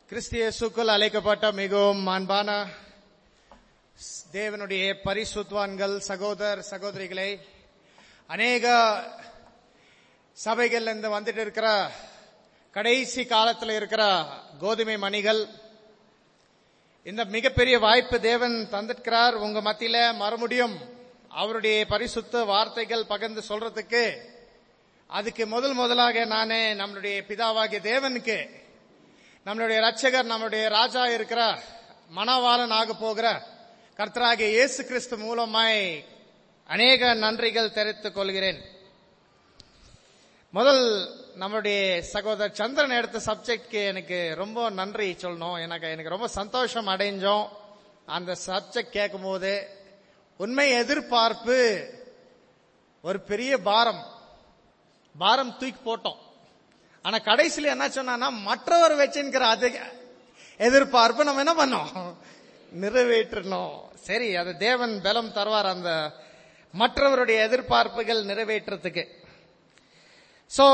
கிறிஸ்து இயேசுக்குள் அழைக்கப்பட்ட மிகவும் அன்பான தேவனுடைய பரிசுத்தவான்கள் சகோதர சகோதரிகளை, அநேக சபைகள் இருந்து வந்துட்டு இருக்கிற கடைசி காலத்தில் இருக்கிற கோதுமை மணிகள், இந்த மிகப்பெரிய வாய்ப்பு தேவன் தந்திருக்கிறார் உங்க மத்தியில மறுபடியும் அவருடைய பரிசுத்த வார்த்தைகள் பகிர்ந்து சொல்றதுக்கு. அதுக்கு முதலாக நானே நம்மளுடைய பிதாவாகிய தேவனுக்கு, நம்மளுடைய இரட்சகர், நம்மளுடைய ராஜா இருக்கிற மணவாளன் ஆக போகிற கர்த்தராகிய இயேசு கிறிஸ்து மூலமாய் அநேக நன்றிகள் தெரிவித்துக் கொள்கிறேன். நம்மளுடைய சகோதரர் சந்திரன் எடுத்த சப்ஜெக்ட்க்கு எனக்கு ரொம்ப நன்றி சொல்லணும். எனக்கு ரொம்ப சந்தோஷம் அடைஞ்சோம் அந்த சப்ஜெக்ட் கேட்கும் போது. உண்மை எதிர்பார்ப்பு ஒரு பெரிய பாரம் தூக்கி போட்டோம். ஆனா கடைசியில என்ன சொன்னா, மற்றவர் வச்சுக்கிற அது எதிர்பார்ப்பு நம்ம என்ன பண்ணோம், நிறைவேற்றணும். சரி, அது தேவன் பலம் தருவார் அந்த மற்றவருடைய எதிர்பார்ப்புகள் நிறைவேற்றத்துக்கு. சோ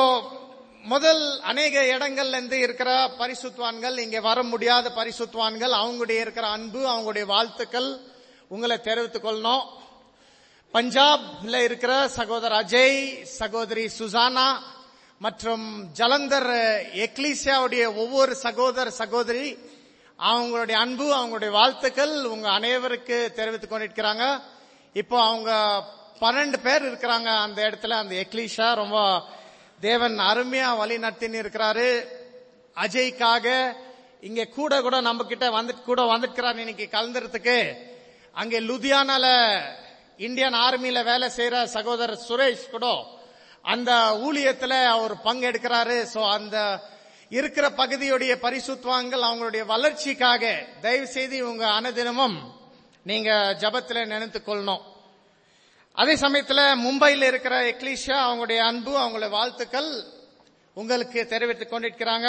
அநேக இடங்கள்ல இருந்து இருக்கிற பரிசுத்தவான்கள், இங்க வர முடியாத பரிசுத்தவான்கள், அவங்களுடைய இருக்கிற அன்பு, அவங்களுடைய வாழ்த்துக்கள் உங்களை தெரிவித்துக் கொள்ளணும். பஞ்சாப்ல இருக்கிற சகோதரர் அஜய், சகோதரி சுசானா மற்றும் ஜலந்தர் எக்லீசியாவுடைய ஒவ்வொரு சகோதர சகோதரி, அவங்களுடைய அன்பு, அவங்களுடைய வாழ்த்துக்கள் உங்க அனைவருக்கு தெரிவித்துக் கொண்டிருக்கிறாங்க. இப்போ அவங்க 12 பேர் இருக்கிறாங்க அந்த இடத்துல. அந்த எக்லீசியா ரொம்ப தேவன் அருமையா வழி நடத்தின்னு இருக்கிறாரு. அஜய்க்காக இங்க கூட நம்ம கிட்ட வந்துருக்கிறார் இன்னைக்கு கலந்துறதுக்கு. அங்கே லுதியானால இந்தியன் ஆர்மியில வேலை செய்யற சகோதரர் சுரேஷ் கூட அந்த ஊழியத்துல அவர் பங்கெடுக்கிறாரு. சோ அந்த இருக்கிற பகுதியுடைய பரிசுத்தவான்கள் அவங்களுடைய வளர்ச்சிக்காக தயவு செய்து உங்க அனுதினமும் நீங்க ஜபத்துல நினைத்துக் கொள்ளணும். அதே சமயத்துல மும்பையில் இருக்கிற எக்லீசியா, அவங்களுடைய அன்பு, அவங்களுடைய வாழ்த்துக்கள் உங்களுக்கு தெரிவித்துக் கொண்டிருக்கிறாங்க.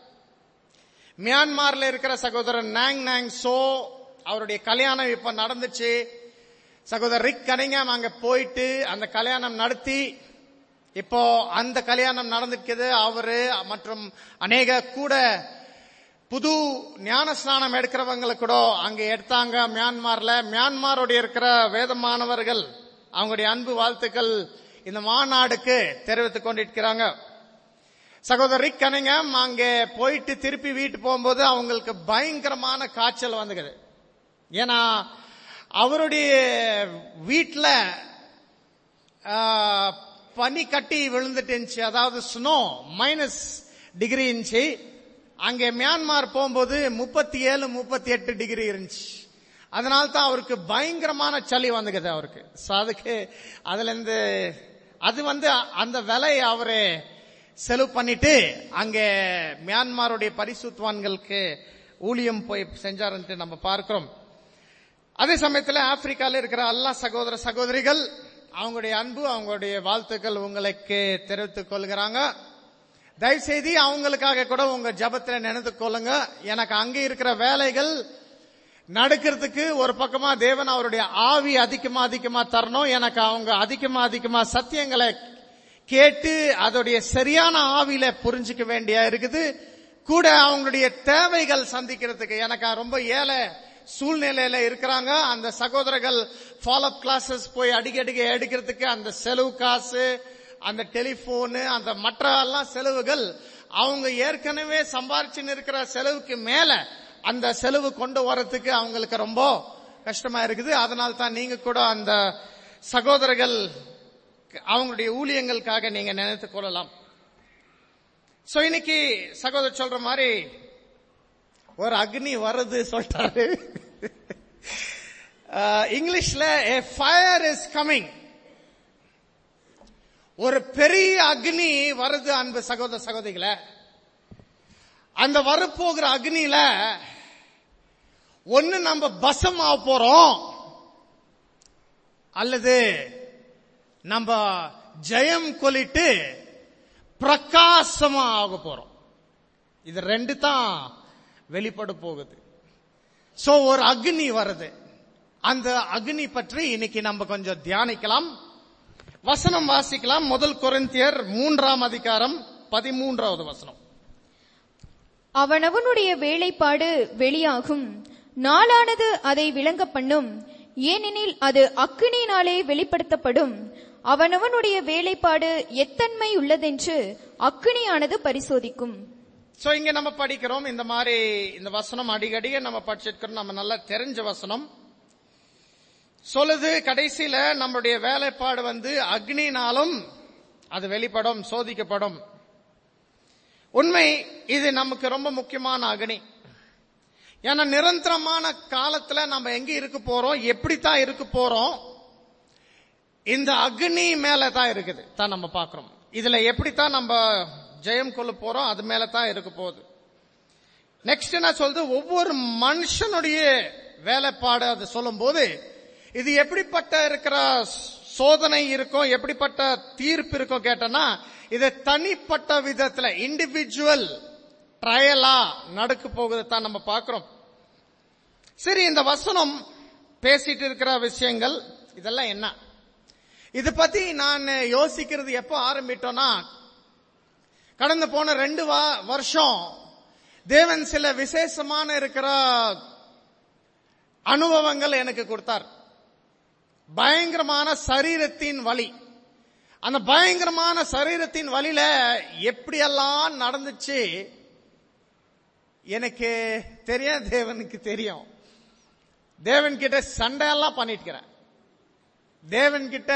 மியான்மர்ல இருக்கிற சகோதரர் நாங் சோ, அவருடைய கல்யாணம் இப்ப நடந்துச்சு. சகோதரர் ரிக் கனிங்காம் அங்க போயிட்டு அந்த கல்யாணம் நடத்தி இப்போ அந்த கல்யாணம் நடந்திருக்குது. அவரு மற்றும் அநேக கூட புது ஞான ஸ்நானம் எடுக்கிறவங்களை கூட அங்க எடுத்தாங்க மியான்மர்ல. மியான்மருடைய இருக்கிற வேதமானவர்கள் அவங்களுடைய அன்பு வாழ்த்துக்கள் இந்த மாநாடுக்கு தெரிவித்துக் கொண்டிருக்கிறாங்க. சகோதரர் ரிக் கனிங்காம் அங்க போயிட்டு திருப்பி வீட்டு போகும்போது அவங்களுக்கு பயங்கரமான காய்ச்சல் வந்துக்குது. ஏன்னா அவருடைய வீட்டுல பனி கட்டி விழுந்துட்டு இருந்துச்சு, அதாவது ஸ்னோ -டிகிரி இருந்துச்சு. அங்கே மியான்மர் போகும்போது 37-38 டிகிரி இருந்துச்சு. அதனால தான் அவருக்கு பயங்கரமான சளி வந்துக்குது அவருக்கு. அதுல இருந்து அந்த விலை அவரு செலவு பண்ணிட்டு அங்கே மியான்மருடைய பரிசுத்தவான்களுக்கு ஊழியம் போய் செஞ்சாருன்ட்டு நம்ம பார்க்கிறோம். அதே சமயத்துல ஆப்பிரிக்கால இருக்கிற எல்லா சகோதர சகோதரிகள் அவங்களுடைய அன்பு, அவங்களுடைய வாழ்த்துக்கள் உங்களுக்கு தெரிவித்துக் கொள்கிறாங்க. தயவுசெய்து அவங்களுக்காக கூட உங்க ஜபத்துல நினைத்துக் கொள்ளுங்க. எனக்கு அங்க இருக்கிற வேலைகள் நடக்கிறதுக்கு ஒரு பக்கமா தேவன் அவருடைய ஆவி அதிகமா தரணும். எனக்கு அவங்க அதிகமா சத்தியங்களை கேட்டு அதோடைய சரியான ஆவியில புரிஞ்சுக்க வேண்டிய இருக்குது. கூட அவங்களுடைய தேவைகள் சந்திக்கிறதுக்கு, எனக்கு ரொம்ப ஏழை சூழ்நிலையில இருக்கிறாங்க அந்த சகோதரர்கள். ஃபாலோ அப் கிளாஸஸ் போய் அடிக்கடி எடுக்கிறதுக்கு அந்த செலவு காசு, அந்த டெலிபோனு, அந்த மற்ற எல்லாம் செலவுகள் அவங்க ஏற்கனவே சம்பாரிச்சுன்னு இருக்கிற செலவுக்கு மேல அந்த செலவு கொண்டு வரதுக்கு அவங்களுக்கு ரொம்ப கஷ்டமா இருக்குது. அதனால தான் நீங்க கூட அந்த சகோதரர்கள் அவங்களுடைய ஊழியங்களுக்காக நீங்க நினைத்துக் கொள்ளலாம். சோ இன்னைக்கு சகோதரர் சொல்ற மாதிரி ஒரு அக்னி வருது சொல்றாரு. இங்கிலீஷ்ல a fire is coming. ஒரு பெரிய அக்னி வருது அன்பு சகோதர சகோதரிகளே. அந்த வரப்போகிற அக்னியில ஒன்னு நம்ம பசம் ஆக போறோம், அல்லது நம்ம ஜெயம் கொலிட்டு பிரகாசமா ஆக போறோம். இது ரெண்டு தான் வெளிப்பட போகுது. சோ ஒரு அக்னி வருது. அந்த அக்னி பற்றி இன்னைக்கு நம்ம கொஞ்சம் தியானிக்கலாம். வசனம் வாசிக்கலாம். 1 கொரிந்தியர் 3-ம் அதிகாரம் 13வது வசனம். அவனவனுடைய வேலைப்பாடு வெளியாகும், நாளானது அதை விளங்க பண்ணும். ஏனெனில் அது அக்கினியினாலே வெளிப்படுத்தப்படும். அவனவனுடைய வேலைப்பாடு எத்தன்மை உள்ளதென்று அக்கினியானது பரிசோதிக்கும். சோ இங்க நம்ம படிக்கிறோம் இந்த மாதிரி, இந்த வசனம் அடிக்கடி நம்ம படிச்சிருக்கிறோம், நம்ம நல்லா தெரிஞ்ச வசனம் சொல்லுது. கடைசியில நம்மளுடைய வேலைப்பாடு அக்னினாலும் அது வெளிப்படும், சோதிக்கப்படும். உண்மை, இது நமக்கு ரொம்ப முக்கியமான அக்னி. ஏன்னா நிரந்தரமான காலத்துல நம்ம எங்க இருக்க போறோம், எப்படித்தான் இருக்க போறோம், இந்த அக்னி மேல தான் இருக்குது தான் நம்ம பாக்குறோம். இதுல எப்படித்தான் நம்ம ஜெயம் கொள்ள போறோம், அது மேல தான் இருக்க போகுது. நெக்ஸ்ட் என்ன சொல்றது, ஒவ்வொரு மனுஷனுடைய வேலைப்பாடு அது சொல்லும் போது இது எப்படிப்பட்ட இருக்கிற சோதனை இருக்கும், எப்படிப்பட்ட தீர்ப்பு இருக்கும் கேட்டனா, இது தனிப்பட்ட விதத்துல இண்டிவிஜுவல் ட்ரையலா நடக்க போகுது தான் நம்ம பாக்குறோம். சரி, இந்த வசனம் பேசிட்டு இருக்கிற விஷயங்கள் இதெல்லாம் என்ன, இது பத்தி நான் யோசிக்கிறது எப்போ ஆரம்பிட்டோம்னா, கடந்து போன 2 வருஷம் தேவன் சில விசேஷமான இருக்கிற அனுபவங்கள் எனக்கு கொடுத்தார். பயங்கரமான சரீரத்தின் வலி, அந்த பயங்கரமான சரீரத்தின் வலியில எப்படியெல்லாம் நடந்துச்சு எனக்கு தெரியும், தேவனுக்கு தெரியும். தேவன் கிட்ட சண்டையெல்லாம் பண்ணிட்டு, தேவன் கிட்ட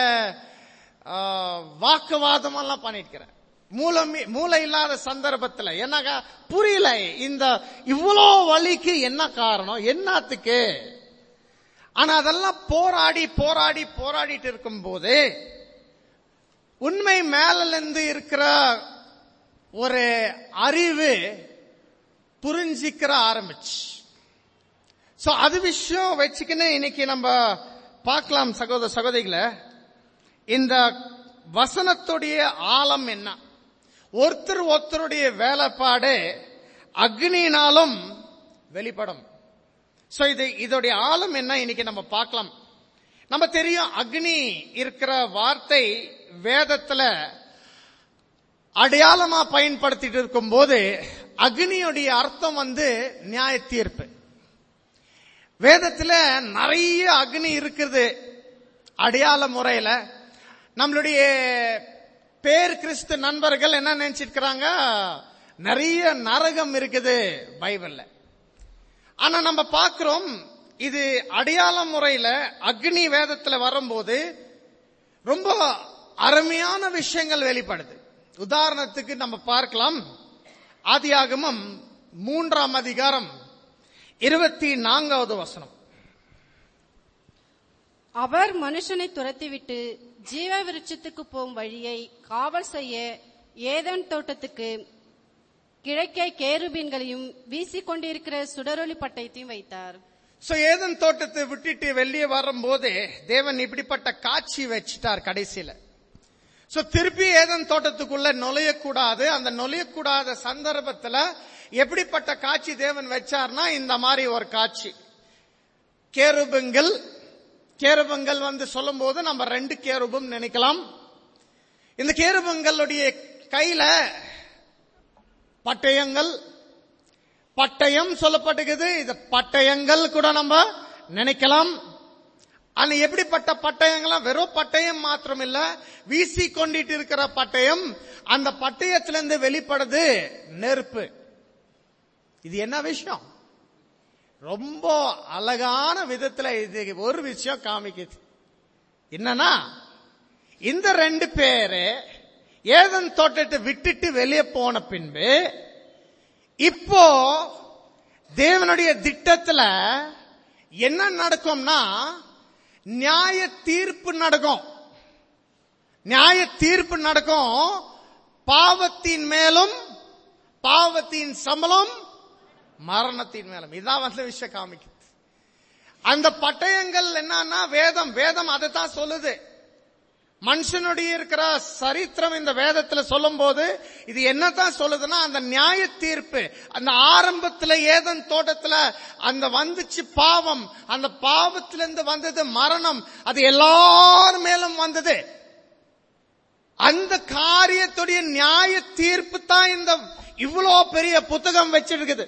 வாக்குவாதம் எல்லாம் பண்ணிட்டு, மூளை இல்லாத சந்தர்ப்பத்தில் என்னக்கா புரியல, இந்த இவ்வளோ வலிக்கு என்ன காரணம், என்னத்துக்கு. ஆனா அதெல்லாம் போராடிட்டு இருக்கும் போது உண்மை மேலிருந்து இருக்கிற ஒரு அறிவு புரிஞ்சிக்கிற ஆரம்பிச்சு. சோ அது விஷயம் வச்சுக்கின்னு இன்னைக்கு நம்ம பார்க்கலாம் சகோதர சகோதரிகளை. இந்த வசனத்துடைய ஆழம் என்ன, ஒருத்தருடைய வேலைப்பாடு அக்னியினாலும் வெளிப்படும். சோ இதோடைய ஆழம் என்ன இன்னைக்கு நம்ம பார்க்கலாம். நம்ம தெரியும், அக்னி இருக்கிற வார்த்தை வேதத்துல அடையாளமா பயன்படுத்திட்டு இருக்கும் போது அக்னியுடைய அர்த்தம் நியாய தீர்ப்பு. வேதத்துல நிறைய அக்னி இருக்குது அடையாள முறையில. நம்மளுடைய பேர் கிறிஸ்து நண்பர்கள் என்ன நினைச்சிருக்கிறாங்க, நிறைய நரகம் இருக்குது பைபிள்ல. ஆனா நம்ம பார்க்கிறோம், இது அடையாள முறையில அக்னி வேதத்துல வரும்போது ரொம்ப அருமையான விஷயங்கள் வெளிப்படுது. உதாரணத்துக்கு நம்ம பார்க்கலாம், ஆதியாகமம் 3ஆம் அதிகாரம் 24வது வசனம். அவர் மனுஷனை துரத்திவிட்டு ஜீவ விருட்சத்துக்கு போகும் வழியை காவல் செய்ய ஏதேன் தோட்டத்துக்கு கிழக்கே கேருபீன்களையும் வீசிக்கொண்டிருக்கிற சுடரொளி பட்டயத்தையும் வைத்தார். சோ ஏதேன் தோட்டத்தை விட்டுட்டு வெளியே வரும்போது தேவன் இப்படிப்பட்ட காட்சி வச்சிட்டார் கடைசியில. சோ திருப்பி ஏதேன் தோட்டத்துக்குள்ள நுழையக்கூடாது. அந்த நுழையக்கூடாத சந்தர்ப்பத்துல எப்படிப்பட்ட காட்சி தேவன் வச்சார்னா, இந்த மாதிரி ஒரு காட்சி. கேருபங்கள் சொல்லும் போது நம்ம 2 கேருபம் நினைக்கலாம். இந்த கேருபங்களுடைய கையில பட்டயம் சொல்லப்பட்டிருக்குது. இது பட்டயங்கள் கூட நம்ம நினைக்கலாம். ஆனா எப்படிப்பட்ட பட்டயங்கள்லாம், வெறும் பட்டயம் மாத்திரம் இல்ல, வீசி கொண்டிட்டு இருக்கிற பட்டயம். அந்த பட்டயத்திலிருந்து வெளிப்படுது நெருப்பு. இது என்ன விஷயம், ரொம்ப அழகான விதத்துல இது ஒரு விஷயம் காமிக்குது. என்னன்னா, இந்த 2 பேரு ஏதேன் தோட்டத்தை விட்டுட்டு வெளியே போன பின்பு இப்போ தேவனுடைய திட்டத்துல என்ன நடக்கும்னா, நியாய தீர்ப்பு நடக்கும். பாவத்தின் மேலும் பாவத்தின் சம்பளம் மரணத்தின் மேலும். இதான் விஷயம் காமிக்குது. அந்த பட்டயங்கள் என்னன்னா, வேதம் அதைத்தான் சொல்லுது. மனுஷனுடைய இருக்கிற சரித்திரம் இந்த வேதத்துல சொல்லும் போது இது என்னதான் சொல்லுதுன்னா, அந்த நியாய தீர்ப்பு, அந்த ஆரம்பத்துல ஏதேன் தோட்டத்துல அந்த வந்துச்சு பாவம், அந்த பாவத்திலிருந்து வந்தது மரணம், அது எல்லார் மேலும் வந்தது. அந்த காரியத்துடைய நியாய தீர்ப்பு தான் இந்த இவ்வளோ பெரிய புத்தகம் வச்சிருக்குது.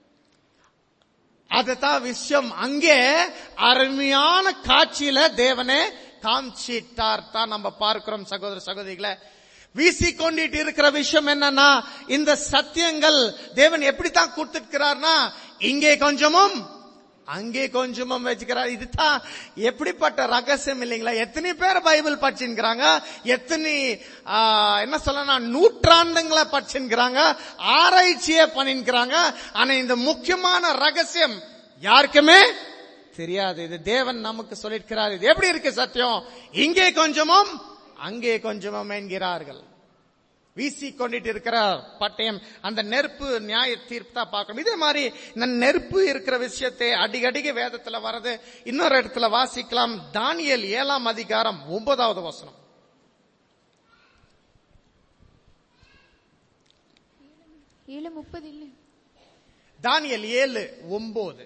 அதுதான் விஷயம். அங்கே அருமையான காட்சியில தேவனே காமிச்சிட்டார் தான் நம்ம பார்க்கிறோம். சகோதர சகோதரிகளை, வீசிக்கொண்டிட்டு இருக்கிற விஷயம் என்னன்னா, இந்த சத்தியங்கள் தேவன் எப்படித்தான் கொடுத்திருக்கிறார்னா, இங்கே கொஞ்சமும் அங்கே கொஞ்சமும் வச்சுக்கிறார். இதுதான் எப்படிப்பட்ட ரகசியம் இல்லைங்களா? எத்தனை பேர் பைபிள் படிச்சுக்கிறாங்க, எத்தனை என்ன சொல்லணும் நூற்றாண்டுங்களை படிச்சுக்கிறாங்க, ஆராய்ச்சியே பண்ணிக்கிறாங்க. ஆனா இந்த முக்கியமான ரகசியம் யாருக்குமே தெரியாது. இது தேவன் நமக்கு சொல்லிருக்கிறார். இது எப்படி இருக்கு சத்தியம்? இங்கே கொஞ்சமும் அங்கே கொஞ்சமும் என்கிறார்கள். வீசிக்கொண்டிட்டு இருக்கிற பட்டயம், அந்த நெருப்பு நியாய தீர்ப்பு தான் பார்க்கணும். இதே மாதிரி இந்த நெருப்பு இருக்கிற விஷயத்தை அடிக்கடிக்கு வேதத்துல வர்றது. இன்னொரு இடத்துல வாசிக்கலாம். தானியேல் 7ஆம் அதிகாரம் 9வது வசனம். தானியேல் 7:9.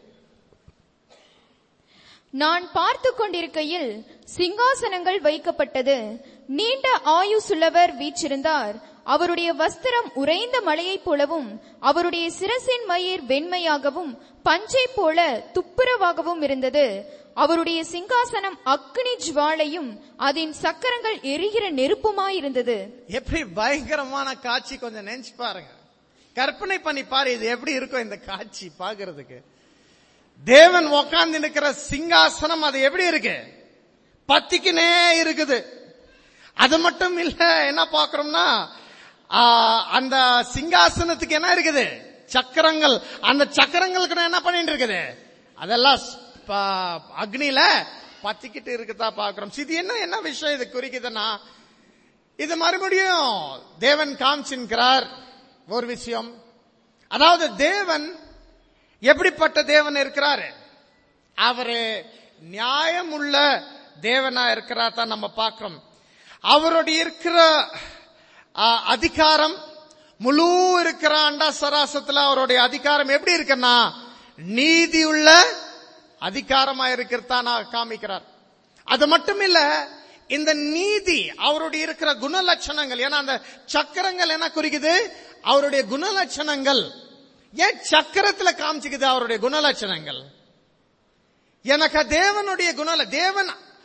நான் பார்த்து கொண்டிருக்கையில் சிங்காசனங்கள் வைக்கப்பட்டது. நீண்ட ஆயுசுள்ளவர் வீற்றிருந்தார். அவருடைய வஸ்திரம் உறைந்த மலையைப் போலவும், அவருடைய சிரசின் மயிர் வெண்மையாகவும் பஞ்சை போல துப்புரவாகவும் இருந்தது. அவருடைய சிங்காசனம் அக்னி ஜுவாலையும் அதன் சக்கரங்கள் எரிகிற நெருப்புமாயிருந்தது. எப்படி பயங்கரமான காட்சி! கொஞ்சம் நினைச்சு பாருங்க, கற்பனை பண்ணி பாரு, இது எப்படி இருக்கும் இந்த காட்சி பாக்குறதுக்கு. தேவன் உட்கார்ந்து இருக்கிற சிங்காசனம் அது எப்படி இருக்கு? பத்திக்கினே இருக்குது. அது மட்டும் இல்ல, என்ன பாக்குறோம்னா, அந்த சிங்காசனத்துக்கு என்ன இருக்குது? சக்கரங்கள். அந்த சக்கரங்களுக்கு என்ன பண்ணிட்டு இருக்குது? அதெல்லாம் அக்னியில பத்திக்கிட்டு இருக்குதா பாக்குறோம். இது என்ன விஷயம் இது குறிக்குதுன்னா, இது மறுபடியும் தேவன் காமிச்சிருக்கிறார் ஒரு விஷயம். அதாவது தேவன் எப்படிப்பட்ட தேவன் இருக்கிறாரு? அவரு நியாயம் உள்ள தேவனா இருக்கிறார் தான் நம்ம பார்க்கிறோம். அவருடைய இருக்கிற அதிகாரம் முழு இருக்கிற அண்டா சராசத்துல அவருடைய அதிகாரம் எப்படி இருக்குன்னா, நீதி உள்ள அதிகாரமா இருக்கிறதா நான் காமிக்கிறார். அது மட்டும் இல்ல, இந்த நீதி அவருடைய இருக்கிற குணலட்சணங்கள். ஏன்னா அந்த சக்கரங்கள் என்ன குறிக்குது? அவருடைய குணலட்சணங்கள். ஏன் சக்கரத்துல காமிச்சுக்குது அவருடைய குணலட்சணங்கள்? எனக்கு தேவனுடைய தேவன்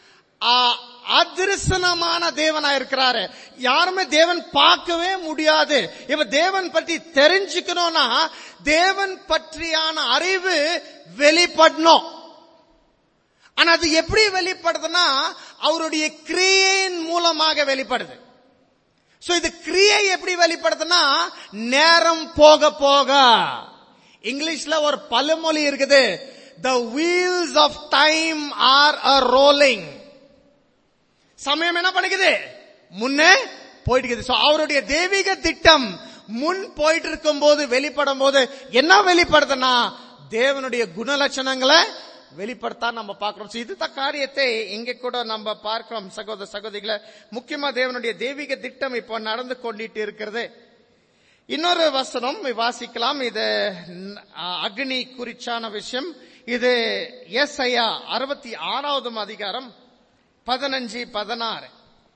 அதிர்சனமான தேவனா இருக்கிறாரு. யாருமே தேவன் பார்க்கவே முடியாது. இப்ப தேவன் பற்றி தெரிஞ்சுக்கணும்னா தேவன் பற்றியான அறிவு வெளிப்படணும். ஆனா அது எப்படி வெளிப்படுதுன்னா, அவருடைய கிரியையின் மூலமாக வெளிப்படுது. சோ இது கிரியை எப்படி வெளிப்படுதுன்னா, நேரம் போக போக. இங்கிலீஷ்ல ஒரு பழமொழி இருக்குது, the wheels of time are a rolling. சமயம் என்ன பண்ணுது? முன்னே போயிட்டு இருக்குது. சோ அவருடைய தெய்வீக திட்டம் முன் போயிட்டு இருக்கும் போது வெளிப்படும் போது என்ன வெளிப்படுதுன்னா, தேவனுடைய குணலட்சணங்களை வெளிப்படுத்தா நம்ம பார்க்கிறோம். இதுதான் காரியத்தை இங்க கூட நம்ம பார்க்கிறோம். சகோதர சகோதரிகளை, முக்கியமா தேவனுடைய தெய்வீக திட்டம் இப்போ நடந்து கொண்டிட்டு இருக்கிறது. இன்னொரு வசனம் வாசிக்கலாம். இது அக்னி குறிச்சான விஷயம். இது ஏசாயா 66வது அதிகாரம் 15-16.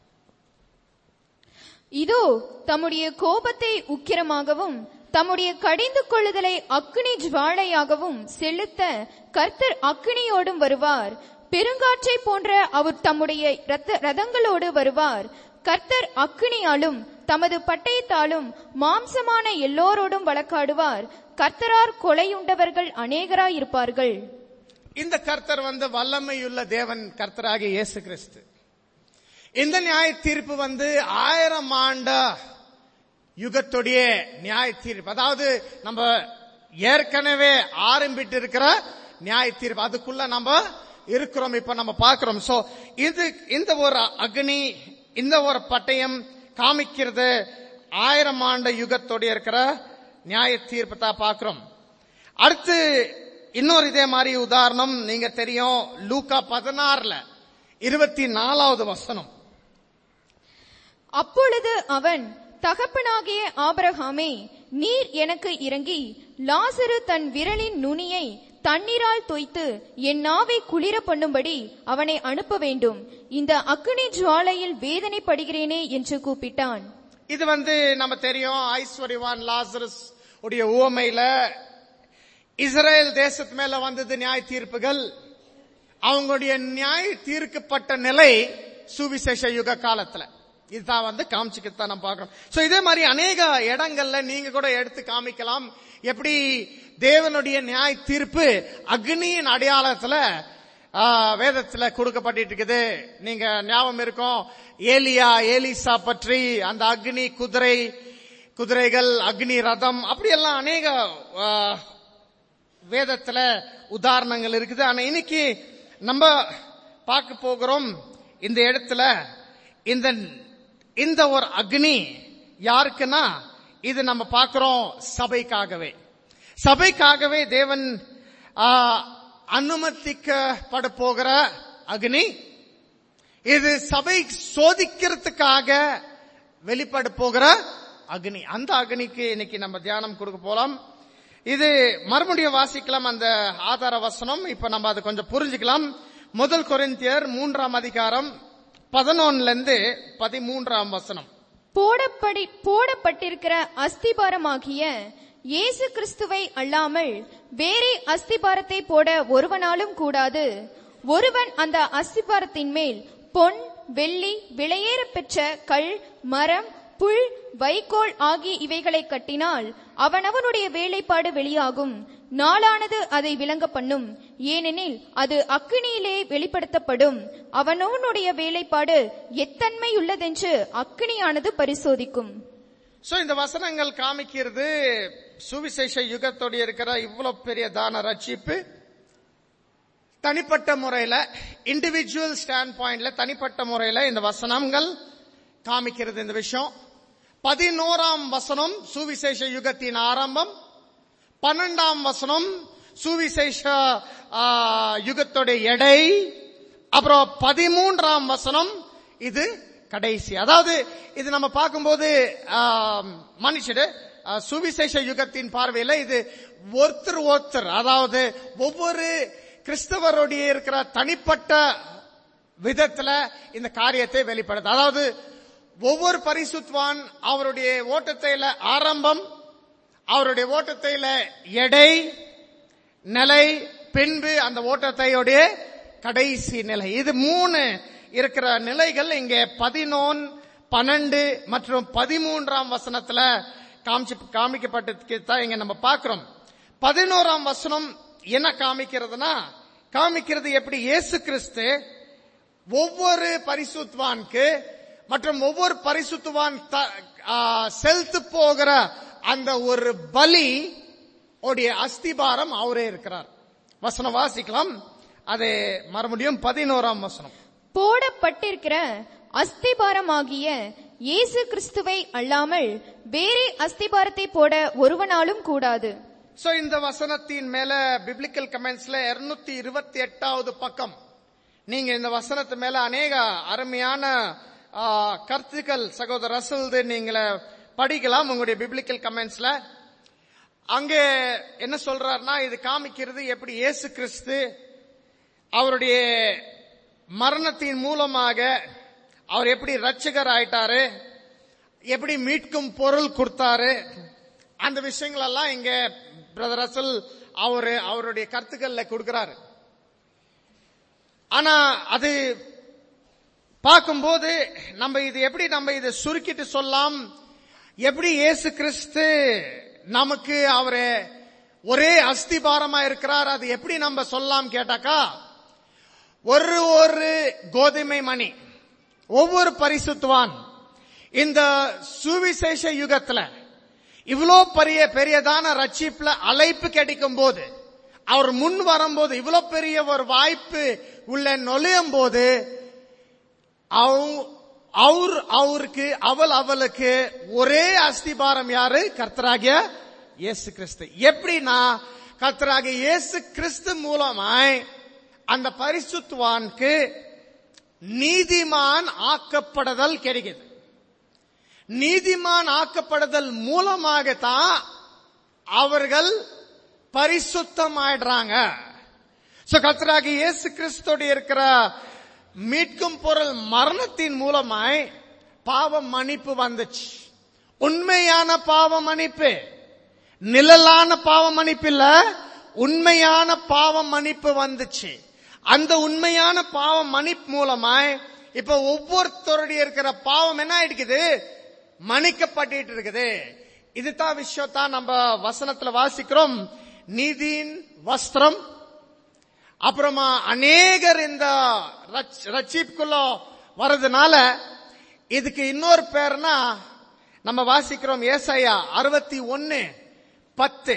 இதோ தம்முடைய கோபத்தை உக்கிரமாகவும் தம்முடைய கடிந்து கொள்ளுதலை அக்னி ஜுவாலையாகவும் செலுத்த கர்த்தர் அக்னியோடும் வருவார். பெருங்காற்றை போன்ற அவர் தம்முடைய ரதங்களோடு வருவார். கர்த்தர் அக்னியாலும் தமது பட்டயத்தாலும் மாம்சமான எல்லோரோடும் வழக்காடுவார். கர்த்தரார் கொலையுண்டவர்கள் அநேகராயிருப்பார்கள். இந்த கர்த்தர் வல்லமையுள்ள தேவன், கர்த்தராகிய இயேசு கிறிஸ்து. இந்த நியாய தீர்ப்பு 1000 ஆண்டு யுகத்துடைய நியாய தீர்ப்பு. அதாவது நம்ம ஏற்கனவே ஆரம்பிட்டு இருக்கிற நியாய தீர்ப்பு, அதுக்குள்ள நம்ம இருக்கிறோம். இப்ப நம்ம பார்க்கிறோம். சோ இது இந்த ஒரு அக்னி, இந்த ஒரு பட்டயம் காமிக்கிறது 1000 ஆண்டு யுகத்தோட இருக்கிற நியாய தீர்ப்பு தான் பார்க்கிறோம். அடுத்து இன்னொரு இதே மாதிரி உதாரணம் நீங்க தெரியும். லூக்கா 16:24 வசனம். அப்பொழுது அவன், தகப்பனாகிய ஆபிரகாமே, நீர் எனக்கு இறங்கி லாசரு தன் விரலின் நுனியை தண்ணீரால் தோய்த்து என் நாவை குளிர பண்ணும்படி அவனை அனுப்ப வேண்டும். இந்த அக்னி ஜுவாலையில் வேதனைப்படுகிறேனே என்று கூப்பிட்டான். இது நம்ம தெரியும், ஐஸ்வர்யவான் லாசரஸ் உடைய உவமையில இஸ்ரேல் தேசத்து மேல வந்தது நியாய தீர்ப்புகள். அவங்களுடைய நியாய தீர்க்கப்பட்ட நிலை சுவிசேஷ யுக காலத்துல இதுதான் காமிச்சுக்கிட்டு நம்ம பாக்குறோம். சோ இதே மாதிரி அநேக இடங்கள்ல நீங்க கூட எடுத்து காமிக்கலாம். எப்படி தேவனுடைய நியாய தீர்ப்பு அக்னியின் அடையாளத்துல வேதத்துல கொடுக்கப்பட்டு இருக்குது. நீங்க ஞாபகம் இருக்கும், ஏலிசா பற்றி அந்த அக்னி குதிரைகள், அக்னி ரதம், அப்படியெல்லாம் அநேக வேதத்துல உதாரணங்கள் இருக்குது. ஆனா இன்னைக்கு நம்ம பார்க்க போகிறோம் இந்த இடத்துல இந்த ஒரு அக்னி யாருக்குன்னா, இது நம்ம பார்க்கிறோம் சபைக்காகவே தேவன் அனுமதிக்கப்பட போகிற அக்னி. இது சபை சோதிக்கிறதுக்காக வெளிப்பட போகிற அக்னி. அந்த அக்னிக்கு இன்னைக்கு நம்ம தியானம் கொடுக்க போலாம். இது மறுபடியும் வாசிக்கலாம் அந்த ஆதார வசனம். இப்ப நம்ம அதை கொஞ்சம் புரிஞ்சுக்கலாம். 1 கொரிந்தியர் 3ஆம் அதிகாரம் 11-13 வசனம். போடப்பட்டிருக்கிற அஸ்திபாரமாகிய இயேசு கிறிஸ்துவை அல்லாமல் வேறே அஸ்திபாரத்தை போட ஒருவனாலும் கூடாது. ஒருவன் அந்த அஸ்திபாரத்தின் மேல் பொன், வெள்ளி, விலையேற பெற்ற கல், மரம், புல், வைக்கோல் ஆகிய இவைகளை கட்டினால் அவனவனுடைய வேலைப்பாடு வெளியாகும். நாளானது அதை விளங்க பண்ணும். ஏனெனில் அது அக்கினியிலே வெளிப்படுத்தப்படும். அவனவனுடைய வேலைப்பாடு எத்தன்மை உள்ளதென்று அக்கினியானது பரிசோதிக்கும். சோ இந்த வசனங்கள் காமிக்கிறது சுவிசேஷ யுகத்தோடு இருக்கிற இவ்வளவு பெரிய தான ரட்சிப்பு தனிப்பட்ட முறையில, இண்டிவிஜுவல் ஸ்டாண்ட் பாயிண்ட்ல தனிப்பட்ட முறையில இந்த வசனங்கள் காமிக்கிறது. இந்த விஷயம் 11ஆம் வசனம் சுவிசேஷ யுகத்தின் ஆரம்பம், 12ஆம் வசனம் சுவிசேஷ யுகத்தோட எடை, அப்புறம் 13ஆம் வசனம் இது கடைசி. அதாவது இது நம்ம பார்க்கும்போது மனுஷரு சுவிசேஷ யுகத்தின் பார்வையில இது ஒருத்தர், அதாவது ஒவ்வொரு கிறிஸ்தவருடைய இருக்கிற தனிப்பட்ட விதத்துல இந்த காரியத்தை வெளிப்படுது. அதாவது ஒவ்வொரு பரிசுத்தவான் அவருடைய ஓட்டத்தில ஆரம்பம், அவருடைய ஓட்டத்தில எடை, நிலை, பின்பு அந்த ஓட்டத்தையுடைய கடைசி நிலை. இது 3 இருக்கிற நிலைகள் இங்கே 11, 12 மற்றும் 13ஆம் வசனத்துல காமிக்கப்பட்டதுக்கு இங்க நம்ம பார்க்கிறோம். 11ஆம் வசனம் என்ன காமிக்கிறது எப்படி இயேசு கிறிஸ்து ஒவ்வொரு பரிசுத்தவானுக்கு மற்றும் ஒவ்வொரு பரிசுத்தவான் செலுத்து போகிற அந்த ஒரு பலி உடைய அஸ்திபாரம் அவரே இருக்கிறார். வசனம் வாசிக்கலாம். அது மறுபடியும் 11ஆம் வசனம். போடப்பட்டிருக்கிற அஸ்திபாரமாகிய இயேசு கிறிஸ்துவை அல்லாமல் வேறே அஸ்திபாரத்தை போட ஒருவனாலும் கூடாது. சோ இந்த வசனத்தின் மேல பிப்ளிக்கல் கமெண்ட்ஸ்ல 228வது பக்கம் நீங்க இந்த வசனத்து மேல அநேக அருமையான கருத்துக்கள் சகோதரர் ரசல் நீங்கள படிக்கலாம் உங்களுடைய பிப்ளிக்கல் கமெண்ட்ஸ்ல. அங்கே என்ன சொல்றாருன்னா, இது காமிக்கிறது எப்படி இயேசு கிறிஸ்து அவருடைய மரணத்தின் மூலமாக அவர் எப்படி ரட்சகர் ஆயிட்டாரு, எப்படி மீட்கும் பொருள் கொடுத்தாரு, அந்த விஷயங்கள் எல்லாம் இங்க பிரதர் ரசல் அவருடைய கருத்துக்கள்ல கொடுக்கிறாரு. ஆனா அது பார்க்கும்போது நம்ம இதை சுருக்கிட்டு சொல்லலாம். எப்படி இயேசு கிறிஸ்து நமக்கு அவரு ஒரே அஸ்திபாரமா இருக்கிறார், அது எப்படி நம்ம சொல்லலாம் கேட்டாக்கா, ஒரு கோதுமை மணி ஒவ்வொரு பரிசுத்தவான் இந்த சுவிசேஷ யுகத்துல இவ்வளோ பெரியதான ரட்சிப்புல அழைப்பு கிடைக்கும் போது, அவர் முன் வரும்போது, இவ்வளவு பெரிய ஒரு வாய்ப்பு உள்ள நுழையும் போது அவளுக்கு ஒரே அஸ்திபாரம் யாரு? கர்த்தராகிய இயேசு கிறிஸ்து. எப்படின்னா கர்த்தராகிய இயேசு கிறிஸ்து மூலமாய் அந்த பரிசுத்தவானுக்கு நீதிமான் ஆக்கப்படுதல் கிடைக்குது. நீதிமான் ஆக்கப்படுதல் மூலமாகத்தான் அவர்கள் பரிசுத்தமாயிடுறாங்க. கர்த்தராகிய இயேசு கிறிஸ்துவோட இருக்கிற மீட்கும் பொருள் மரணத்தின் மூலமாய் பாவ மன்னிப்பு வந்துச்சு. உண்மையான பாவ மன்னிப்பு, நிழலான பாவ மன்னிப்பு இல்ல, உண்மையான பாவ மன்னிப்பு வந்துச்சு. அந்த உண்மையான பாவ மன்னிப்பு மூலமாய் இப்ப ஒவ்வொருத்தருடைய இருக்கிற பாவம் என்ன ஆயிடுக்குது, மன்னிக்கப்பட்டு இருக்குது. இதுதான் விஷயத்தான் நம்ம வசனத்துல வாசிக்கிறோம். நீதியின் வஸ்திரம். அப்புறமா அநேகர் இந்த ரட்சிப்புக்குள்ள வர்றதுனால இதுக்கு இன்னொரு பேர்னா நம்ம வாசிக்கிறோம் ஏசாயா 61:10.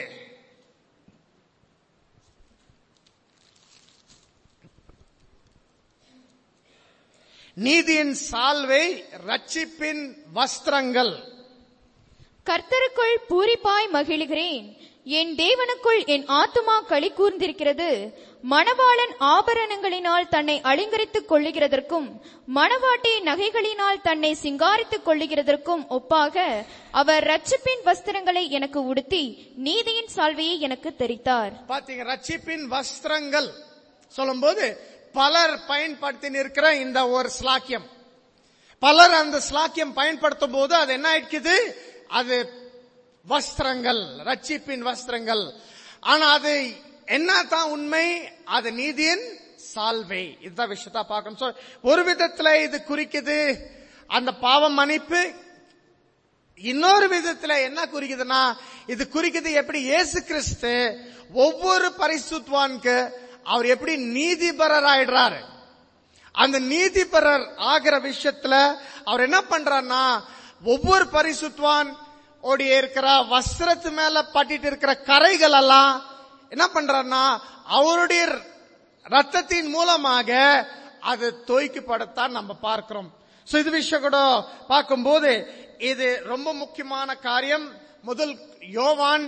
நீதியின் சால்வை, ரட்சிப்பின் வஸ்திரங்கள். கர்த்தருக்குள் பூரிப்பாய் மகிழுகிறேன், என் தேவனுக்குள் என் ஆத்துமா களி கூர்ந்திருக்கிறது. மணவாளன் ஆபரணங்களினால் தன்னை அலங்கரித்துக் கொள்ளுகிறதற்கும் மணவாட்டி நகைகளினால் தன்னை சிங்காரித்துக் கொள்ளுகிறதற்கும் ஒப்பாக அவர் ரட்சிப்பின் வஸ்திரங்களை எனக்கு உடுத்தி நீதியின் சால்வையை எனக்கு தெரித்தார். பாத்தீங்க, ரட்சிப்பின் வஸ்திரங்கள் சொல்லும்போது பலர் பயன்படுத்தி இருக்கிற இந்த ஒரு ஸ்லாக்கியம், பலர் அந்த ஸ்லாக்கியம் பயன்படுத்தும் போது அது என்ன ஆயிடுக்குது, அது வஸ்திரங்கள், ரட்சிப்பின் வஸ்திரங்கள். ஆனா அது என்னதான் உண்மை, அது நீதியின் சால்வை. இந்த விஷயத்த பார்க்கணும். ஒரு விதத்துல இது குறிக்குது அந்த பாவம் மன்னிப்பு. இன்னொரு விதத்துல என்ன குறிக்குதுன்னா, இது குறிக்குது எப்படி இயேசு கிறிஸ்து ஒவ்வொரு பரிசுத்தவானுக்கு அவர் எப்படி நீதிபரர் ஆயிடுறாரு. அந்த நீதிபரர் ஆகிற விஷயத்துல அவர் என்ன பண்றாருன்னா, ஒவ்வொரு பரிசுத்தவான் ஓடி இருக்கிற வஸ்திரத்து மேல பட்டிட்டு இருக்கிற கரைகள் எல்லாம் என்ன பண்றாருன்னா அவருடைய ரத்தத்தின் மூலமாக அது தோய்க்கப்படத்தான் நம்ம பார்க்கிறோம். சோ இது விஷயம் கூட பார்க்கும்போது இது ரொம்ப முக்கியமான காரியம். முதல் யோவான்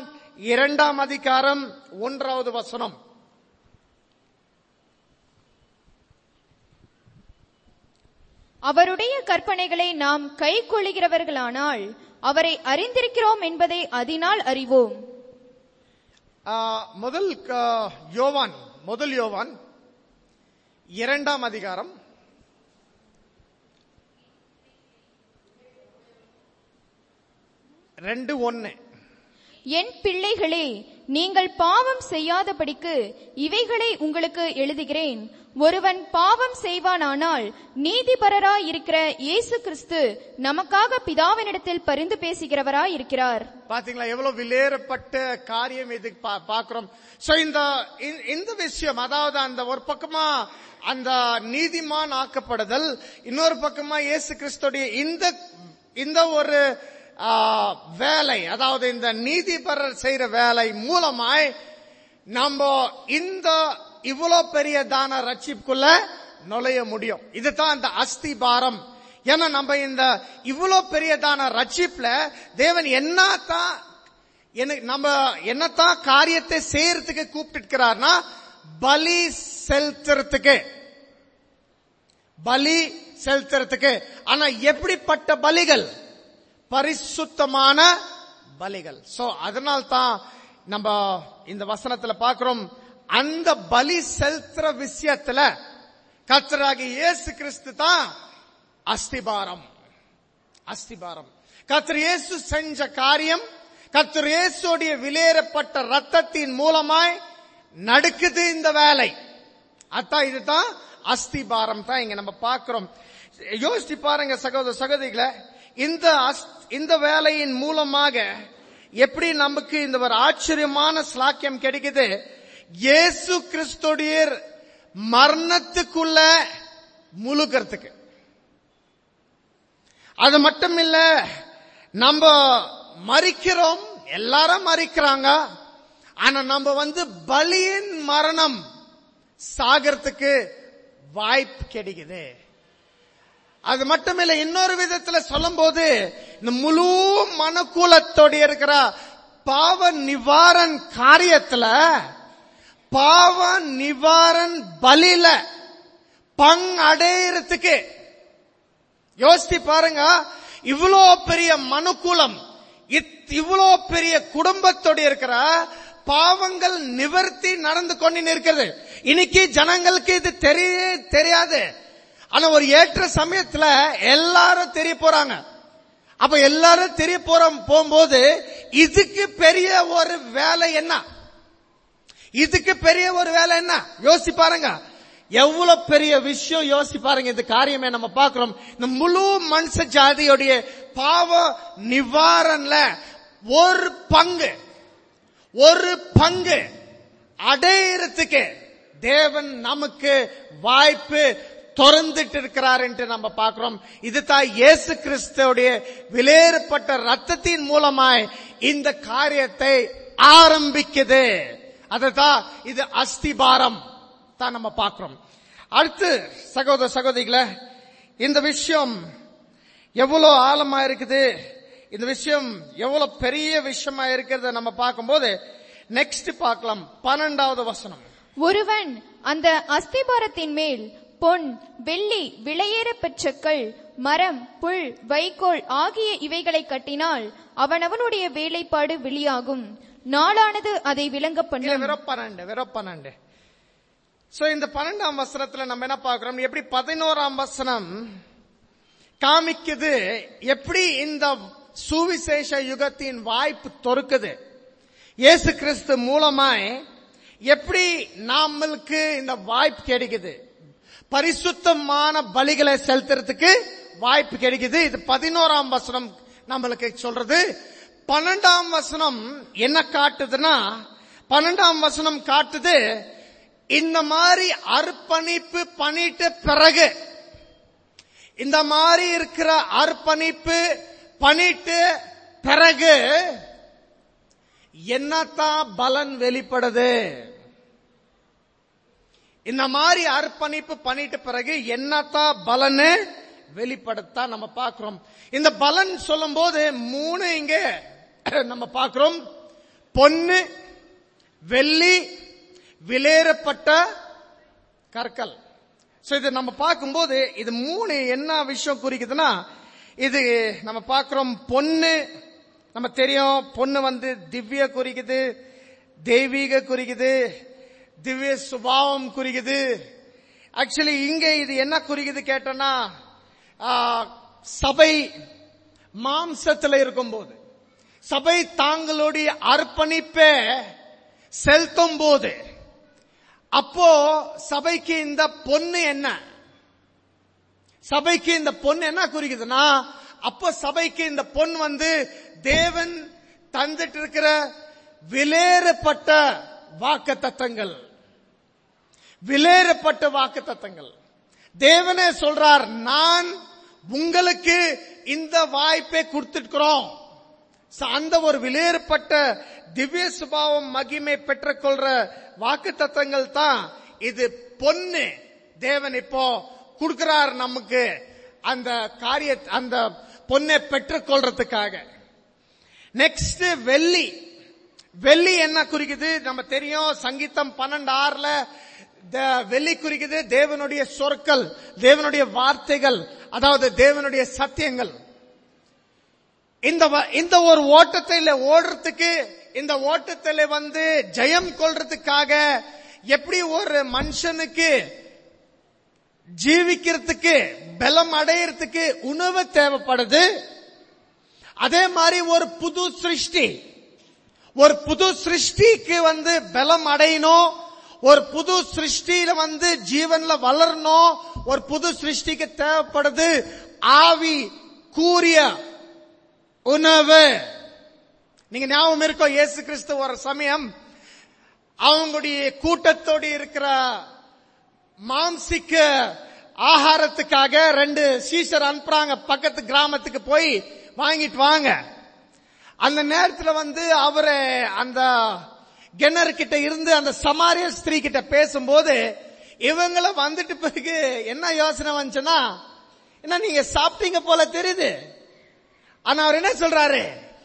2:1. அவருடைய கற்பனைகளை நாம் கை கொள்ளுகிறவர்களானால் அவரை அறிந்திருக்கிறோம் என்பதை அதனால் அறிவோம். முதல் யோவான் 2:1. என் பிள்ளைகளே, நீங்கள் பாவம் செய்யாதபடிக்கு இவைகளை உங்களுக்கு எழுதுகிறேன். ஒருவன் பாவம் செய்வானானால் நீதிபரராய் இருக்கிற இயேசு கிறிஸ்து நமக்காக பிதாவினிடத்தில் பரிந்து பேசுகிறவராய் இருக்கிறார். பாத்தீங்களா எவ்வளவு விலையேறப்பட்ட காரியம் இது பார்க்கிறோம். சோ இந்த விஷயம், அதாவது அந்த ஒரு பக்கமா அந்த நீதிமான் ஆக்கப்படுதல், இன்னொரு பக்கமா இயேசு கிறிஸ்துடைய இந்த ஒரு வேலை, அதாவது இந்த நீதிபரர் செய்யற வேலை மூலமாய் நம்ம இந்த இவ்வளவு பெரியதான ரட்சிப்புக்குள்ள நுழைய முடியும். இதுதான் அந்த அஸ்திபாரம். ஏன்னா நம்ம இந்த இவ்வளவு பெரியதான ரட்சிப்புல தேவன் என்னத்தான் காரியத்தை செய்யறதுக்கு கூப்பிட்டு பலி செலுத்துறதுக்கு. ஆனா எப்படிப்பட்ட பலிகள்? பரிசுத்தமான பலிகள். சோ அதனால்தான் நம்ம இந்த வசனத்துல பார்க்கிறோம், அந்த பலி செலுத்துற விஷயத்துல கர்த்தராகிய இயேசு கிறிஸ்து தான் அஸ்திபாரம். கர்த்தர் இயேசு செஞ்ச காரியம், கர்த்தர் இயேசுடைய விலையேறப்பட்ட ரத்தத்தின் மூலமாய் நடக்குது இந்த வேலை. அதான் இதுதான் அஸ்திபாரம் தான் இங்க நம்ம பார்க்கிறோம். யோசிச்சு பாருங்க சகோதர சகோதரிகளை, இந்த வேலையின் மூலமாக எப்படி நமக்கு இந்த ஒரு ஆச்சரியமான ஸ்லாக்கியம் கிடைக்குது. இயேசு கிறிஸ்துடைய மரணத்துக்குள்ள முழுகிறதுக்கு. அது மட்டும் இல்ல, நம்ம மரிக்கிறோம், எல்லாரும் மரிக்கிறாங்க. ஆனா நம்ம பலியின் மரணம் சாகிறதுக்கு வாய்ப்பு கிடைக்குது. அது மட்டும் இல்ல, இன்னொரு விதத்துல சொல்லும் போது இந்த முழு மனுக்குலத்தோட இருக்கிற பாவ நிவாரண காரியத்துல, பாவ நிவாரண பலியில பங்கடையறதுக்கு யோசித்து பாருங்க. இவ்வளோ பெரிய மனுக்குலம், இவ்வளோ பெரிய குடும்பத்தோட இருக்கிற பாவங்கள் நிவர்த்தி நடந்து கொண்டு இருக்கிறது. இன்னைக்கு ஜனங்களுக்கு இது தெரியாது. ஆனா ஒரு ஏற்ற சமயத்துல எல்லாரும் தெரிய போறாங்க. அப்ப எல்லாரும் தெரிய போகும்போது இதுக்கு பெரிய ஒரு வேலை என்ன? இதுக்கு பெரிய ஒரு வேலை என்ன? யோசி பாருங்க, எவ்வளவு பெரிய விஷயம் யோசி பாருங்க. இந்த காரியமே நம்ம பார்க்கிறோம். இந்த முழு மனுஷ ஜாதியுடைய பாவ நிவாரணல ஒரு பங்கு அடையறதுக்கு தேவன் நமக்கு வாய்ப்பு திறந்துட்டு இருக்கிறார் என்று நம்ம பார்க்கிறோம். இதுதான் இயேசு கிறிஸ்துவுடைய விலையேறப்பட்ட ரத்தத்தின் மூலமாய் இந்த காரியத்தை ஆரம்பிக்குது. அதுதான் இது அஸ்திபாரம் தான் நம்ம பார்க்கிறோம். அடுத்து சகோதர சகோதரிகளே, இந்த விஷயம் எவ்வளவு ஆழமா இருக்குது, இந்த விஷயம் எவ்வளவு பெரிய விஷயமா இருக்கிறத நம்ம பார்க்கும்போது நெக்ஸ்ட் பார்க்கலாம். 12வது வசனம். ஒருவன் அந்த அஸ்திபாரத்தின் மேல் பொன், வெள்ளி, விலையேற பெற்ற கல், மரம், புல், வைக்கோல் ஆகிய இவைகளை கட்டினால் அவனவனுடைய வேலைப்பாடு வெளியாகும். நாளானது அதை விளங்க பண்ணும். வெறும் 12. சோ இந்த 12ஆம் வசனத்துல நம்ம என்ன பார்க்கிறோம்? எப்படி 11ஆம் வசனம் காமிக்குது, எப்படி இந்த சுவிசேஷ யுகத்தின் வாய்ப்பு தொறுக்குது, இயேசு கிறிஸ்து மூலமாய் எப்படி நம்மளுக்கு இந்த வாய்ப்பு கிடைக்குது, பரிசுத்தமான பலிகளை செலுத்துறதுக்கு வாய்ப்பு கிடைக்குது. இது 11ஆம் வசனம் நம்மளுக்கு சொல்றது. 12ஆம் வசனம் என்ன காட்டுதுன்னா, 12ஆம் வசனம் காட்டுது, இந்த மாதிரி அர்ப்பணிப்பு பண்ணிட்டு பிறகு, இந்த மாதிரி இருக்கிற அர்ப்பணிப்பு பண்ணிட்டு பிறகு என்னத்தான் பலன் வெளிப்படுது. இந்த மாதிரி அர்ப்பணிப்பு பண்ணிட்டு பிறகு என்னத்தான் பலன் வெளிப்படுத்தான் நம்ம பார்க்கிறோம். இந்த பலன் சொல்லும் போது 3 இங்க நம்ம பார்க்கிறோம். பொன்னு, வெள்ளி, விலையேறப்பட்ட கற்கள். இது நம்ம பார்க்கும்போது இது 3 என்ன விஷயம் குறிக்குதுன்னா, இது நம்ம பார்க்கிறோம். பொன்னு நம்ம தெரியும், பொண்ணு வந்து திவ்ய குறிக்குது, தெய்வீக குறிக்குது, திவ்ய சுபாவம் குறிக்குது. ஆக்சுவலி இங்க இது என்ன குறிக்குது கேட்டோம்னா, சபை மாம்சத்தில் இருக்கும்போது, சபை தாங்களுடைய அர்ப்பணிப்பை செலுத்தும் போது, அப்போ சபைக்கு இந்த பொண்ணு என்ன, சபைக்கு இந்த பொண்ணு என்ன குறிக்குதுன்னா, அப்போ சபைக்கு இந்த பொண்ணு வந்து தேவன் தந்துட்டு இருக்கிற விலையேறப்பட்ட வாக்குத்தத்தங்கள், விலையேறப்பட்ட வாக்குத்தத்தங்கள். தேவனே சொல்றார், நான் உங்களுக்கு இந்த வாய்ப்பை கொடுத்துருக்கிறோம். அந்த ஒரு விலையேறப்பட்ட திவ்ய சுபாவம் மகிமை பெற்றுக்கொள்ற வாக்குத்தத்தங்கள் தான் இது. பொண்ணு தேவன் இப்போ கொடுக்கிறார் நமக்கு அந்த காரிய, அந்த பொண்ணை பெற்றுக்கொள்றதுக்காக. நெக்ஸ்ட் வெள்ளி. வெள்ளி என்ன குறிக்குது நம்ம தெரியும். சங்கீதம் 12:6 வெள்ளி குறிக்குது தேவனுடைய சொற்கள், தேவனுடைய வார்த்தைகள், அதாவது தேவனுடைய சத்தியங்கள். இந்த ஒரு ஓட்டத்தில் ஓடுறதுக்கு, இந்த ஓட்டத்தில் வந்து ஜெயம் கொள்றதுக்காக எப்படி ஒரு மனுஷனுக்கு ஜீவிக்கிறதுக்கு, பலம் அடையறதுக்கு உணவு தேவைப்படுது, அதே மாதிரி ஒரு புது சிருஷ்டிக்கு வந்து பலம் அடையணும், ஒரு புது சிருஷ்டியில வந்து ஜீவன்ல வளரணும், ஒரு புது சிருஷ்டிக்கு தேவைப்படுது ஆவி கூறிய உணவு. நீங்க ஞாபகம் இருக்கோ, இயேசு கிறிஸ்து ஒரு சமயம் அவங்களுடைய கூட்டத்தோடு இருக்கிற மாம்சிக்க ஆகாரத்துக்காக 2 சீஷர் அனுப்புறாங்க, பக்கத்து கிராமத்துக்கு போய் வாங்கிட்டு வாங்க. அந்த நேரத்தில் வந்து அவரு அந்த கிணறு கிட்ட இருந்து அந்த சமாரிய ஸ்திரீ கிட்ட பேசும்போது, இவங்கள வந்துட்டு பிறகு என்ன யோசனை வந்துச்சுன்னா, என்ன நீங்க சாப்பிட்டீங்க போல தெரியுது, ஆனா அவர் என்ன சொல்றாரு,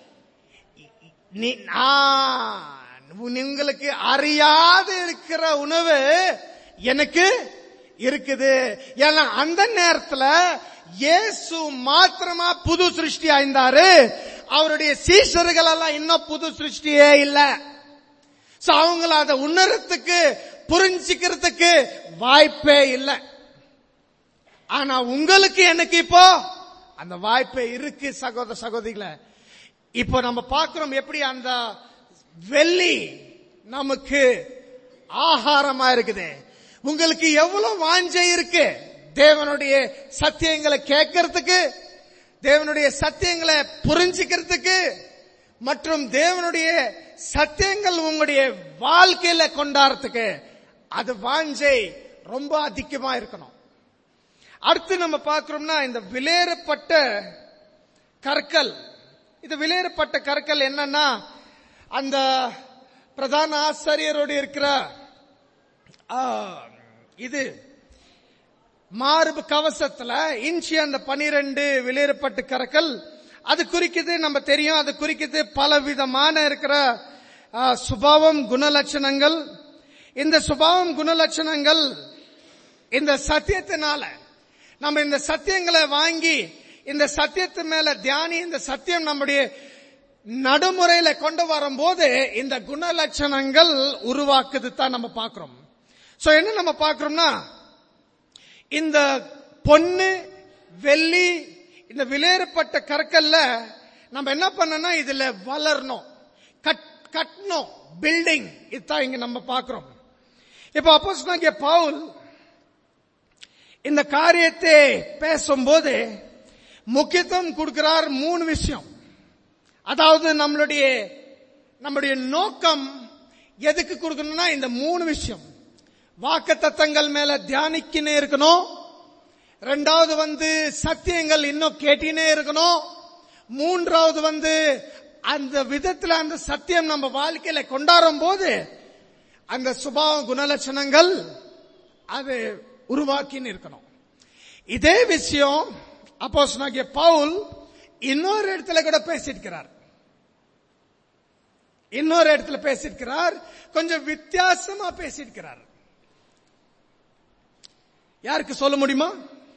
உங்களுக்கு அறியாத இருக்கிற உணவு எனக்கு இருக்குது. ஏன்னா அந்த நேரத்துல இயேசு மாத்திரமா புது சிருஷ்டி ஆயிருந்தாரு, அவருடைய சீஷர்கள் எல்லாம் இன்னும் புது சிருஷ்டியே இல்ல. அவங்கள அதை உணர்றதுக்கு, புரிஞ்சுக்கிறதுக்கு வாய்ப்பே இல்லை. ஆனா உங்களுக்கு எனக்கு இப்போ அந்த வாய்ப்பு இருக்கு சகோதர சகோதரிகளே. இப்போ நம்ம பார்க்கிறோம் எப்படி அந்த வெள்ளி நமக்கு ஆகாரமா இருக்குது. உங்களுக்கு எவ்வளவு வாஞ்சை இருக்கு தேவனுடைய சத்தியங்களை கேட்கறதுக்கு, தேவனுடைய சத்தியங்களை புரிஞ்சுக்கிறதுக்கு, மற்றும் தேவனுடைய சத்தியங்கள் உங்களுடைய வாழ்க்கையில கொண்டாடுறதுக்கு. அது வாஞ்சை ரொம்ப அதிகமா இருக்கணும். அடுத்து நம்ம பார்க்கிறோம்னா இந்த விலையேறப்பட்ட கற்கள். இது விலையேறப்பட்ட கற்கள் என்னன்னா, அந்த பிரதான ஆசாரியரோடு இருக்கிற இது மார்பு கவசத்துல இன்ச்சி அந்த 12 விலையேறப்பட்ட கற்கள். அது குறிக்குது, நம்ம தெரியும், அது குறிக்குது பலவிதமான இருக்கிற சுபாவம் குணலட்சணங்கள். இந்த சுபாவம் குணலட்சணங்கள் இந்த சத்தியத்தினால நம்ம இந்த சத்தியங்களை வாங்கி இந்த சத்தியத்து மேல தியானி இந்த சத்தியம் நம்முடைய நடைமுறையில கொண்டு வரும்போது இந்த குணலட்சணங்கள் உருவாக்குது தான் நம்ம பார்க்கிறோம். சோ என்ன நம்ம பார்க்கிறோம்னா, இந்த பொன்னு வெள்ளி இந்த விலையேறப்பட்ட கற்கள்ல நம்ம என்ன பண்ணணும், இதுல வளரணும், கட்டணும், பில்டிங். இதுதான் இங்க நம்ம பார்க்கிறோம். இப்ப அப்போஸ்தலனாகிய பவுல் இந்த காரியத்தை பேசும்போது முக்கியத்துவம் கொடுக்கிறார் 3 விஷயம். அதாவது நம்மளுடைய நோக்கம் எதுக்கு கொடுக்கணும்னா இந்த 3 விஷயம். வாக்குத்தத்தங்கள் மேல தியானிக்கினே இருக்கணும். ரெண்டாவது சத்தியங்கள் இன்னும் கேட்டினே இருக்கணும். மூன்றாவது அந்த விதத்துல அந்த சத்தியம் நம்ம வாழ்க்கையில கொண்டாடும் போது அந்த சுபாவ குணலட்சணங்கள் அது உருவாக்கின்னு இருக்கணும். இதே விஷயம் அப்போஸ்தலனாகிய பவுல் இன்னொரு இடத்துல கூட பேசியிருக்கிறார். கொஞ்சம் வித்தியாசமா பேசியிருக்கிறார். யாருக்கு சொல்ல முடியுமா?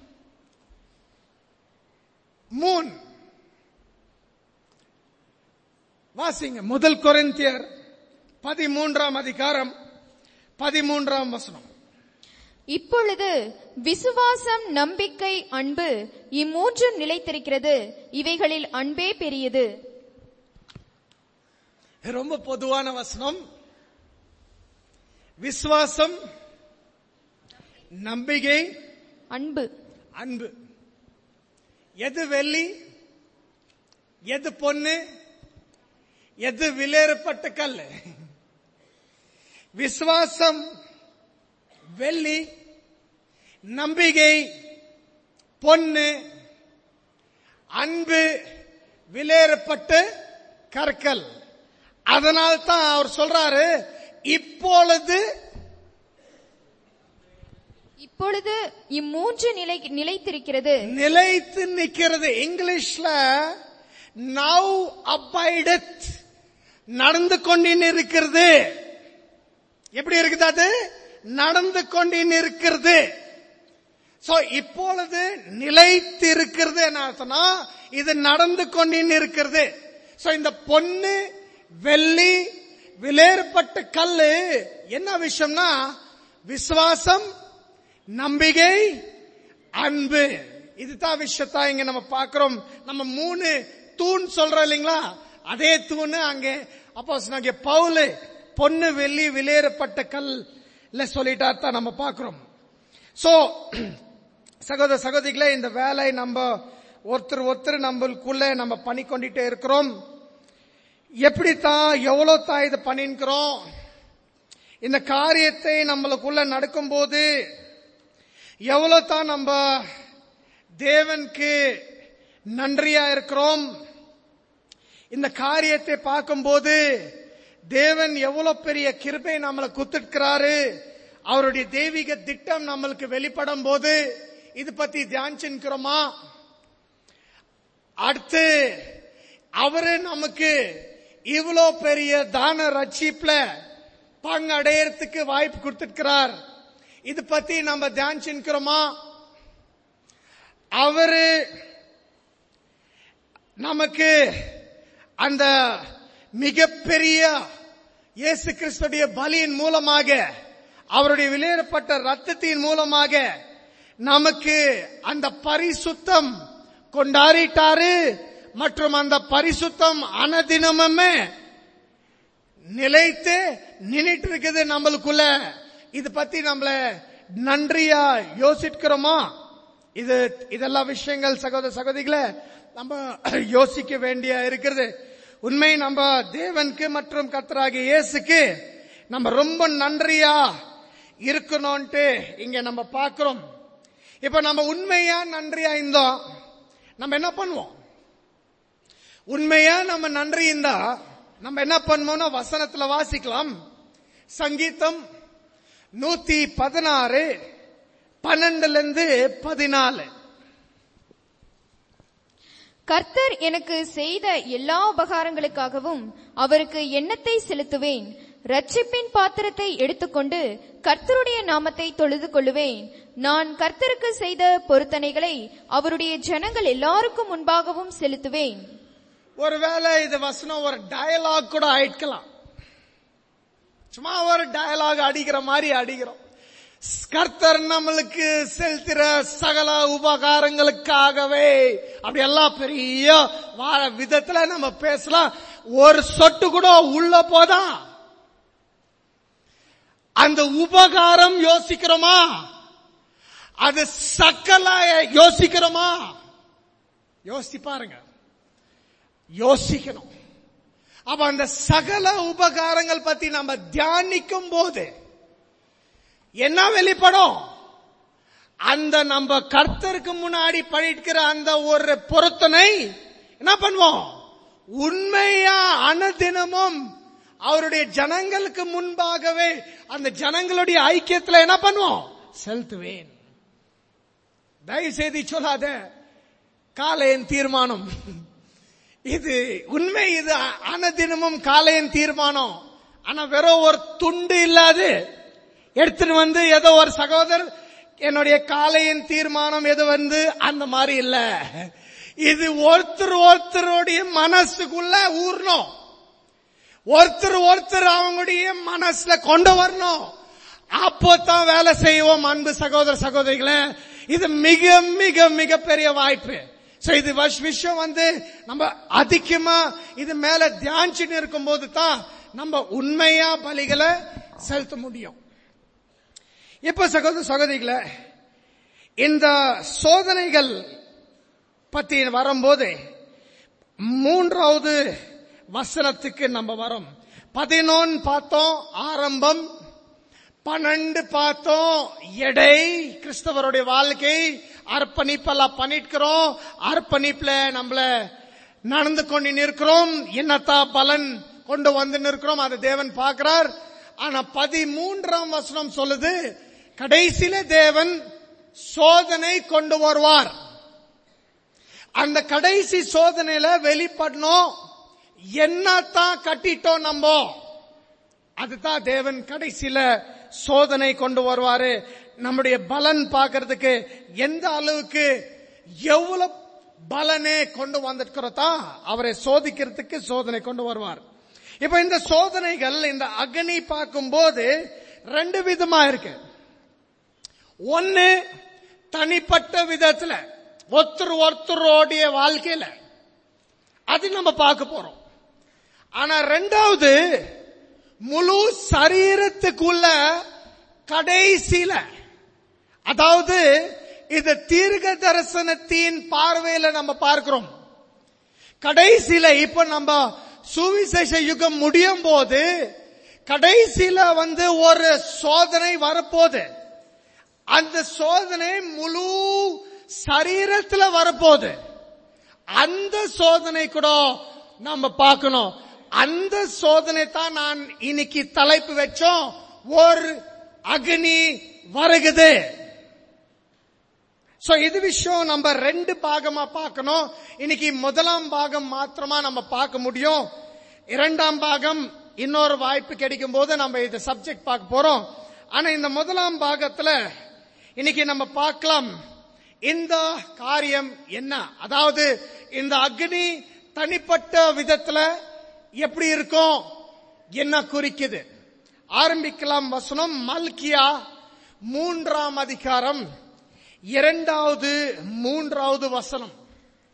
வாசிங்க. 1 கொரிந்தியர் 13ஆம் அதிகாரம் 13ஆம் வசனம். இப்பொழுது விசுவாசம், நம்பிக்கை, அன்பு இம்மூன்றும் நிலைத்திருக்கிறது. இவைகளில் அன்பே பெரியது. ரொம்ப பொதுவான வசனம். விசுவாசம், நம்பிக்கை, அன்பு. எது வெள்ளி, எது பொன்னு, எது விலையேறப்பட்ட கல்? விசுவாசம் வெள்ளி, நம்பிக்கை பொன்னு, அன்பு விலையேறப்பட்ட கற்கள். அதனால்தான் அவர் சொல்றாரு இப்பொழுது இம்மூன்று நிலைத்திருக்கிறது, நிலைத்து நிற்கிறது. இங்கிலீஷ்ல நவ் அபைடத், நடந்து கொண்டின் இருக்கிறது. எப்படி இருக்குது? அது நடந்து கொண்டின் இருக்கிறது. சோ இப்பொழுது நிலைத்து இருக்கிறது என்ன அர்த்தம்னா, இது நடந்து கொண்டின் இருக்கிறது. சோ இந்த பொன்னு வெள்ளி விலையேறப்பட்ட கல்லு என்ன விஷயம்னா, விசுவாசம், நம்பிக்கை, அன்பு. இதுதான் விஷயத்தா இங்க நம்ம பார்க்கிறோம். நம்ம 3 தூண் சொல்றோம் இல்லைங்களா, அதே தூண் அங்க அப்போஸ்தலனாகிய பவுல் பொன்னு வெள்ளி விலையேறப்பட்ட கல்ல சொல்லிட்டா தான் நம்ம பார்க்கிறோம். சோ சகோதர சகோதரிகளே, இந்த வேலை நம்ம ஒருத்தர் நம்மளுக்குள்ள நம்ம பண்ணிக்கொண்டிட்டே இருக்கிறோம். எப்படித்தான் எவ்வளவு தான் இதை பண்ணிக்கிறோம், இந்த காரியத்தை நம்மளுக்குள்ள நடக்கும்போது எவ்வளவு தான் நம்ம தேவனுக்கு நன்றியா இருக்கிறோம். இந்த காரியத்தை பார்க்கும்போது தேவன் எவ்வளவு பெரிய கிருபை நம்மளை குத்துக்கிறாரு, அவருடைய தெய்வீக திட்டம் நம்மளுக்கு வெளிப்படும் போது இது பத்தி தியானிச்சுக்கிறோமா? அடுத்து அவரு நமக்கு இவ்வளோ பெரிய தான ரட்சிப்புல பங்கு அடையறதுக்கு வாய்ப்பு கொடுத்திருக்கிறார், இது பத்தி நம்ம தியானிச்சுக்கிறோமா? அவரு நமக்கு அந்த மிகப்பெரிய இயேசு கிறிஸ்துடைய பலியின் மூலமாக, அவருடைய விலையேறப்பட்ட ரத்தத்தின் மூலமாக நமக்கு அந்த பரிசுத்தம் கொண்டாடிட்டாரு. மற்றும் அந்த பரிசுத்தம் அனுதினமுமே நிலைத்து நின்னுட்டு இருக்குது நம்மளுக்குள்ள. இது பத்தி நம்மள நன்றியா யோசிக்கிறோமா? இதெல்லாம் விஷயங்கள் சகோதர சகோதரிகளே நம்ம யோசிக்க வேண்டிய இருக்கிறது. உண்மை நம்ம தேவனுக்கு மற்றும் கர்த்தராகிய இயேசுக்கு நம்ம ரொம்ப நன்றியா இருக்கணும்ட்டு இங்க நம்ம பார்க்கிறோம். இப்ப நம்ம உண்மையா நன்றியா இருந்தோம், நம்ம என்ன பண்ணுவோம்? உண்மையா நம்ம நன்றி இருந்தா நம்ம என்ன பண்ணுவோம்னா வசனத்துல வாசிக்கலாம். சங்கீதம் 116 12-14. கர்த்தர் எனக்கு செய்த எல்லா உபகாரங்களுக்காகவும் அவருக்கு எண்ணத்தை செலுத்துவேன். ரட்சிப்பின் பாத்திரத்தை எடுத்துக்கொண்டு கர்த்தருடைய நாமத்தை தொழுது கொள்ளுவேன். நான் கர்த்தருக்கு செய்த பொருத்தனைகளை அவருடைய ஜனங்கள் எல்லாருக்கும் முன்பாகவும் செலுத்துவேன். ஒருவேளை இது வசனம் ஒரு டயலாக் கூட ஆயிக்கலாம். சும்மா ஒரு டயலாக் அடிக்கிற மாதிரி அடிக்கிறோம். கர்த்தர் நம்மளுக்கு செலுத்துற சகல உபகாரங்களுக்காகவே அப்படி எல்லாம் பெரிய விதத்துல நம்ம பேசலாம். ஒரு சொட்டு கூட உள்ள போதா அந்த உபகாரம் யோசிக்கிறோமா? அது சக்கல யோசிக்கிறோமா? யோசிச்சு பாருங்க, யோசிக்கணும். அப்ப அந்த சகல உபகாரங்கள் பத்தி நம்ம தியானிக்கும் போது என்ன வெளிப்படும்? அந்த நம்ம கர்த்தருக்கு முன்னாடி படிக்கிற அந்த ஒரு பொருத்தனை என்ன பண்ணுவோம்? உண்மையா அனுதினமும் அவருடைய ஜனங்களுக்கு முன்பாகவே அந்த ஜனங்களுடைய ஐக்கியத்துல என்ன பண்ணுவோம்? செலுத்துவேன். தயவு செய்து சொல்லாத காலையின் தீர்மானம். இது உண்மை, இது அனுதினமும் காலையின் தீர்மானம். ஆனா வெறும் ஒரு துண்டு இல்லாது எடுத்துட்டு வந்து ஏதோ ஒரு சகோதரர் என்னுடைய காலையின் தீர்மானம் எது வந்து அந்த மாதிரி இல்ல. இது ஒருத்தருடைய மனசுக்குள்ள ஊறணும். ஒருத்தர் அவங்களுடைய மனசுல கொண்டு வரணும். அப்போதான் வேலை செய்வோம். அன்பு சகோதர சகோதரிகளே, இது மிக மிக மிக பெரிய வாய்ப்பு. இது விஷயம் வந்து நம்ம அதிகமா இது மேல தியானிச்சுட்டு இருக்கும் போது தான் நம்ம உண்மையா பலிகளை செலுத்த முடியும். இப்ப சகோதர சகோதரிகளே, இந்த சோதனைகள் பத்தி வரும்போது 3வது வசனத்துக்கு நம்ம வரோம். 11 பார்த்தோம் ஆரம்பம், 12 பார்த்தோம் எடை, கிறிஸ்தவருடைய வாழ்க்கை, அர்ப்பணிப்பெல்லாம் பண்ணிக்கிறோம். அர்ப்பணிப்புல நம்மள நடந்து கொண்டு நிற்கிறோம். என்னத்தான் பலன் கொண்டு வந்து நிற்கிறோம் அதை தேவன் பார்க்கிறார். ஆனா 13ஆம் வசனம் சொல்லுது, கடைசியில தேவன் சோதனை கொண்டு வருவார். அந்த கடைசி சோதனையில வெளிப்படணும். என்னத்தான் கட்டிட்டோம் நம்ம, அதுதான் தேவன் கடைசியில சோதனை கொண்டு வருவாரு. நம்முடைய பலன் பார்க்கறதுக்கு எந்த அளவுக்கு எவ்வளவு பலனே கொண்டு வந்திருக்கிறதா அவரை சோதிக்கிறதுக்கு சோதனை கொண்டு வருவார். இப்ப இந்த சோதனைகள் இந்த அக்னி பார்க்கும்போது 2 விதமா இருக்கு. ஒன்னு தனிப்பட்ட விதத்துல ஒருத்தருடைய வாழ்க்கையில அது நம்ம பார்க்க போறோம். ஆனா 2வது முழு சரீரத்துக்குள்ள கடைசியில, அதாவது இது தீர்க்க தரிசனத்தின் பார்வையில நம்ம பார்க்கிறோம். கடைசியில இப்ப நம்ம சுவிசேஷ யுகம் முடியும் போது கடைசியில வந்து ஒரு சோதனை வரப்போகுது. அந்த சோதனை முழு சரீரத்துல வரப்போகுது. அந்த சோதனை கூட நம்ம பார்க்கணும். அந்த சோதனை தான் நான் இன்னைக்கு தலைப்பு வச்சோம், ஒரு அக்னி வருகுது. இது விஷயம் நம்ம 2 பாகமா பார்க்கணும். இன்னைக்கு 1ஆம் பாகம் மாத்திரமா நம்ம பார்க்க முடியும். 2ஆம் பாகம் இன்னொரு வாய்ப்பு கிடைக்கும் போது நம்ம இந்த சப்ஜெக்ட் பார்க்க போறோம். ஆனா இந்த 1ஆம் பாகத்துல இன்னைக்கு நம்ம பார்க்கலாம் இந்த காரியம் என்ன, அதாவது இந்த அக்னி தனிப்பட்ட விதத்துல எப்படி இருக்கும், என்ன குறிக்குது. ஆரம்பிக்கலாம். வசனம் மல்கியா 3ஆம் அதிகாரம் 2வது 3வது வசனம்.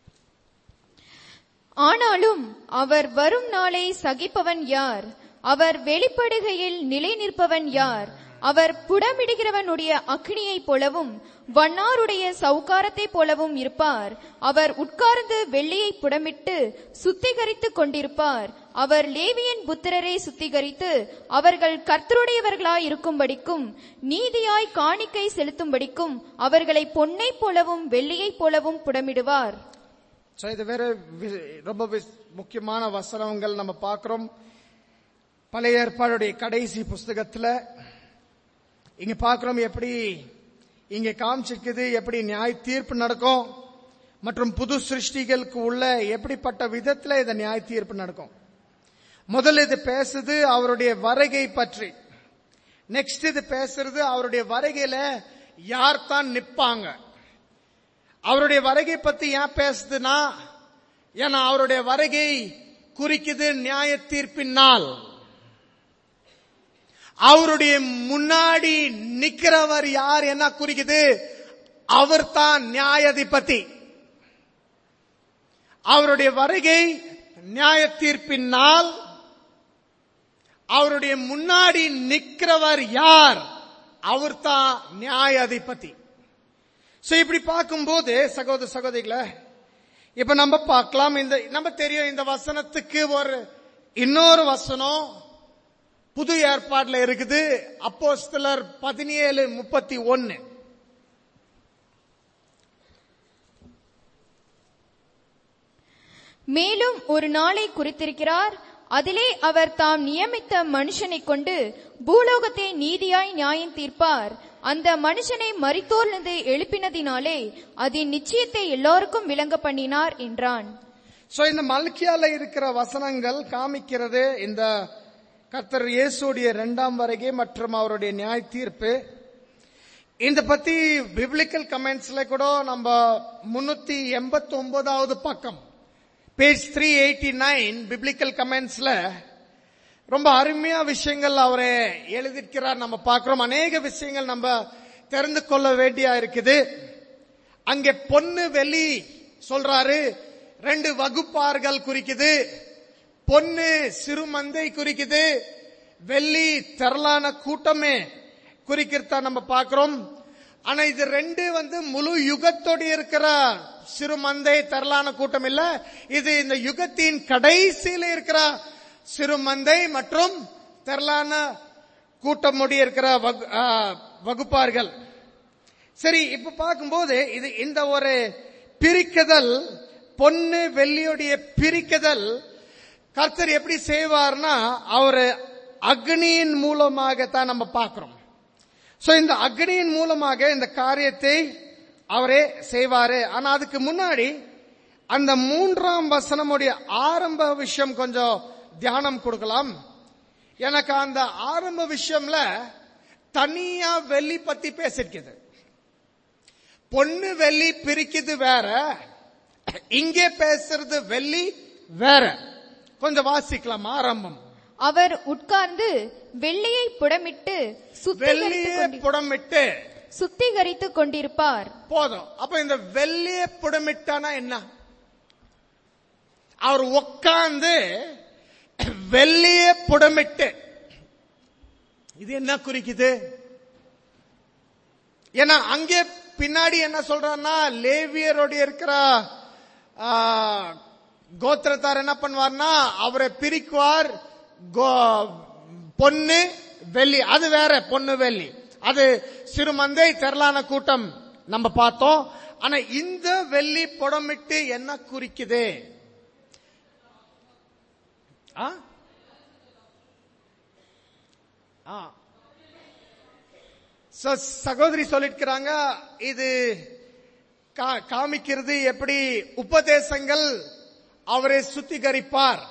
ஆனாலும் அவர் வரும் நாளை சகிப்பவன் யார்? அவர் வெளிப்படுகையில் நிலை நிற்பவன் யார்? அவர் புடமிடுகிறவனுடைய அக்னியைப் போலவும் வண்ணாருடைய சவுக்காரத்தைப் போலவும் இருப்பார். அவர் உட்கார்ந்து வெள்ளியை புடமிட்டு சுத்திகரித்துக் கொண்டிருப்பார். அவர் லேவியின் புத்திரரை சுத்திகரித்து அவர்கள் கர்த்தருடையவர்களாய் இருக்கும்படிக்கும் நீதியாய் காணிக்கை செலுத்தும்படிக்கும் அவர்களை பொன்னைப் போலவும் வெள்ளியைப் போலவும் புடமிடுவார். இது வேற ரொம்ப முக்கியமான வசனங்கள் நம்ம பார்க்கிறோம். பழைய ஏற்பாடுடைய கடைசி புஸ்தகத்துல இங்க பார்க்கிறோம் எப்படி இங்க காமிச்சிருக்குது, எப்படி நியாய தீர்ப்பு நடக்கும் மற்றும் புது சிருஷ்டிகளுக்கு உள்ள எப்படிப்பட்ட விதத்துல இந்த நியாய தீர்ப்பு நடக்கும். முதல்ல இது பேசுது அவருடைய வருகை பற்றி. நெக்ஸ்ட் இது பேசுறது அவருடைய வருகையில யார் தான் நிப்பாங்க. அவருடைய வருகை பத்தி ஏன் பேசுதுன்னா, ஏன்னா அவருடைய வருகை குறிக்குது நியாய தீர்ப்பின் நாள். அவருடைய முன்னாடி நிக்கிறவர் யார் என்ன குறிக்குது? அவர் தான் நியாயாதிபதி. அவருடைய வருகை நியாய தீர்ப்பின் நாள். அவருடைய முன்னாடி நிக்கிறவர் யார்? அவர் தான் நியாயாதிபதி. இப்படி பார்க்கும்போது சகோதர சகோதரிகளே, இப்ப நம்ம பார்க்கலாம், நம்ம தெரியும் இந்த வசனத்துக்கு இன்னொரு வசனம் புது ஏற்பாடுல இருக்குது. அப்போஸ்தலர் 17:31. மேலும் ஒரு நாளை குறித்திருக்கிறார், அதிலே அவர் தாம் நியமித்த மனுஷனை கொண்டு பூலோகத்தை நீதியாய் நியாயம் தீர்ப்பார். அந்த மனுஷனை மரித்தோரிலிருந்து எழுப்பினதினாலே அதன் நிச்சயத்தை எல்லோருக்கும் விளங்க பண்ணினார் என்றான். இந்த மல்கியால இருக்கிற வசனங்கள் காமிக்கிறது இந்த கர்த்தர் இயேசுடைய 2ஆம் வருகை மற்றும் அவருடைய நியாய தீர்ப்பு. இந்த பத்தி பிப்ளிக்கல் கமெண்ட்ஸ்ல கூட நம்ம 389வது பக்கம் பேஜ் 389 பிப்ளிக்கல் கமெண்ட்ஸ்ல ரொம்ப அருமையா விஷயங்கள் அவரே எழுதியிருக்கிறார். நம்ம பார்க்கிறோம், அநேக விஷயங்கள் நம்ம தெரிந்து கொள்ள வேண்டியா இருக்குது. அங்கே பொன்னு வெள்ளி சொல்றாரு, 2 வகுப்பார்கள் குறிக்குது. பொன்னு சிறு மந்தை குறிக்குது, வெள்ளி திரளான கூட்டமே குறிக்கிறதா நம்ம பார்க்கிறோம். ஆனா இது 2 முழு யுகத்தோடு இருக்கிற சிறு மந்தை திரளான கூட்டம் இல்ல. இது இந்த யுகத்தின் கடைசியில இருக்கிற சிறு மந்தை மற்றும் திரளான கூட்டமுடைய இருக்கிற வகுப்பார்கள். சரி, இப்ப பார்க்கும்போது இது இந்த ஒரு பிரிக்குதல், பொன்னு வெள்ளியுடைய பிரிக்குதல் கர்த்தர் எப்படி செய்வார்னா, அவர் அக்னியின் மூலமாகத்தான் நம்ம பார்க்கிறோம். இந்த அக்னியின் மூலமாக இந்த காரியத்தை அவரே செய்வாரு. ஆனா அதுக்கு முன்னாடி அந்த 3ஆம் வசனமுடைய ஆரம்ப விஷயம் கொஞ்சம் தியானம் கொடுக்கலாம். எனக்கு அந்த ஆரம்ப விஷயம்ல தனியா வெள்ளி பத்தி பேசிருக்குது. பொன்னு வெள்ளி பிரிக்குது வேற, இங்கே பேசுறது வெள்ளி வேற. கொஞ்சம் வாசிக்கலாம் ஆரம்பம். அவர் உட்கார்ந்து வெள்ளியை புடமிட்டு சுத்திகரித்துக் கொண்டிருப்பார். போதும். அப்ப இந்த வெள்ளியை புடமிட்டானா என்ன? அவர் உட்கார்ந்து வெள்ளியை புடமிட்டு, இது என்ன குறிக்குது? ஏன்னா அங்கே பின்னாடி என்ன சொல்றாருன்னா, லேவியரோட இருக்கிற கோத்திரத்தார் என்ன பண்ணுவார்னா அவரை பிரிக்குவார். பொன்னு வெள்ளி அது வேற, பொன்னு வெள்ளி அது சிறுமந்தை திரளான கூட்டம் நம்ம பார்த்தோம். ஆனா இந்த வெள்ளி புடமிட்டு என்ன குறிக்குது? சகோதரி சொல்லிருக்கிறாங்க, இது காமிக்கிறது எப்படி உபதேசங்கள் அவரை சுத்திகரிப்பார்.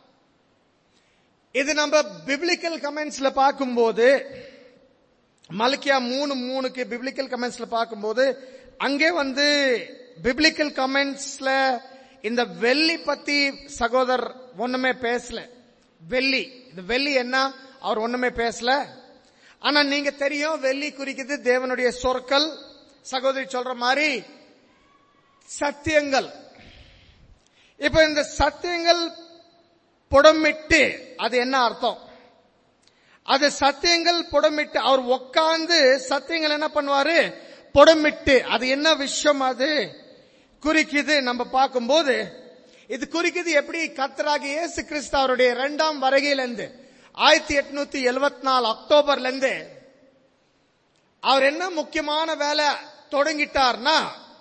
இது நம்ம பிப்ளிக்கல் கமெண்ட்ஸ்ல பார்க்கும்போது, மல்கியா 3:3 பிப்ளிக்கல் கமெண்ட்ஸ்ல பார்க்கும்போது, அங்கே பிப்ளிக்கல் கமெண்ட்ஸ்ல இந்த வெள்ளி பத்தி சகோதரர் ஒண்ணுமே பேசல. வெள்ளி, இந்த வெள்ளி என்ன அவர் ஒண்ணுமே பேசல. ஆனா நீங்க தெரியும், வெள்ளி குறிக்குது தேவனுடைய சொற்கள். சகோதரி சொல்ற மாதிரி சத்தியங்கள். இப்ப இந்த சத்தியங்கள் புடமிட்டு அது என்ன அர்த்தம்? அது சத்தியங்கள் புடமிட்டு அவர் உட்கார்ந்து சத்தியங்கள் என்ன பண்ணுவாரு? புடமிட்டு. அது என்ன விஷயம் அது குறிக்குது நம்ம பார்க்கும்போது, இது குறிக்குது எப்படி? கர்த்தராகிய இயேசு கிறிஸ்து அவருடைய 2ஆம் வருகையிலிருந்து 1874 அக்டோபர்ல இருந்து அவர் என்ன முக்கியமான வேலை தொடங்கிட்டார்னா,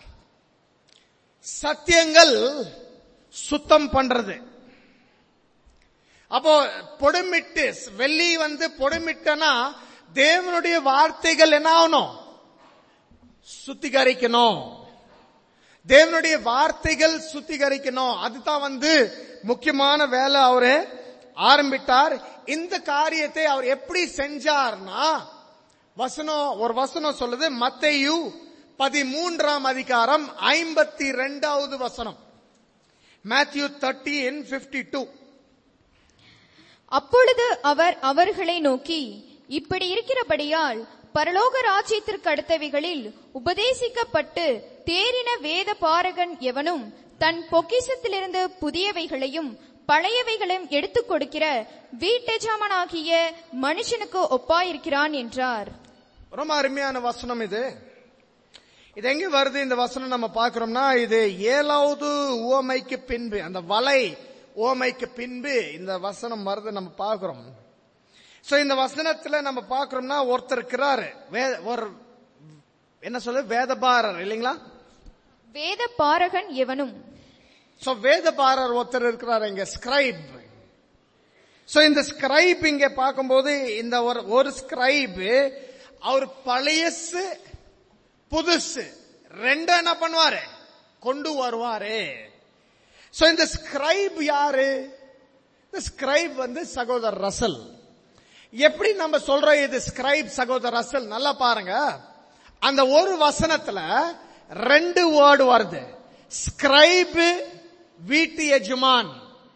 சத்தியங்கள் சுத்தம் பண்றது. அப்போ பொடுமிட்டு, வெள்ளி பொடுமிட்டனா தேவனுடைய வார்த்தைகள் என்ன ஆகணும்? சுத்திகரிக்கணும். தேவனுடைய வார்த்தைகள் சுத்திகரிக்கணும். அதுதான் முக்கியமான வேலை அவரு ஆரம்பித்தார். இந்த காரியத்தை அவர் எப்படி செஞ்சார்னா, ஒரு வசனம் சொல்லுது, மத்தேயு 13ஆம் அதிகாரம் 52வது வசனம். Matthew 13:52. அப்பொழுது அவர் அவர்களை நோக்கி, இப்படி இருக்கிறபடியால் பரலோக ராஜ்யத்திற்கு அடுத்தவைகளில் உபதேசிக்கப்பட்டு தேறின வேத பாரகன் எவனும் தன் பொக்கிஷத்திலிருந்து புதியவைகளையும் பழையவைகளையும் எடுத்துக் கொடுக்கிற வீட்டெஜமானாகிய மனுஷனுக்கு ஒப்பாயிருக்கிறான் என்றார். ரொம்ப அருமையான வசனம் இது. இது எங்க வருது இந்த வசனம் நம்ம பார்க்கிறோம்னா, இது 7வது உவமைக்கு பின்பு, அந்த வலை உவமைக்கு பின்பு இந்த வசனம் வருது நம்ம பார்க்கிறோம். சோ இந்த வசனத்துல நம்ம பார்க்கிறோம்னா, ஒருத்தர் இருக்கிறாரு, ஒரு என்ன சொல்ல, வேதபாரர் இல்லைங்களா? வேத பாரகன் எவனும். சோ வேதபாரர் ஒருத்தர் இருக்கிறார் இங்க, ஸ்கிரைப். சோ இந்த ஸ்கிரைப் இங்க பார்க்கும்போது, இந்த ஒரு ஸ்கிரைப் அவர் பழையசு புதுசு ரெண்டும் என்ன பண்ணுவாரு? கொண்டு வருவாரு. சோ இந்த ஸ்கிரைப் யாரு? இந்த ஸ்கிரைப் சகோதரர் ரசல். எப்படி நம்ம சொல்றோம் இது ஸ்கிரைப் சகோதரர் ரசல்? நல்லா பாருங்க, அந்த ஒரு வசனத்துல 2 வேர்டு வருது. ஸ்கிரைப் வீட்டு எஜமான்.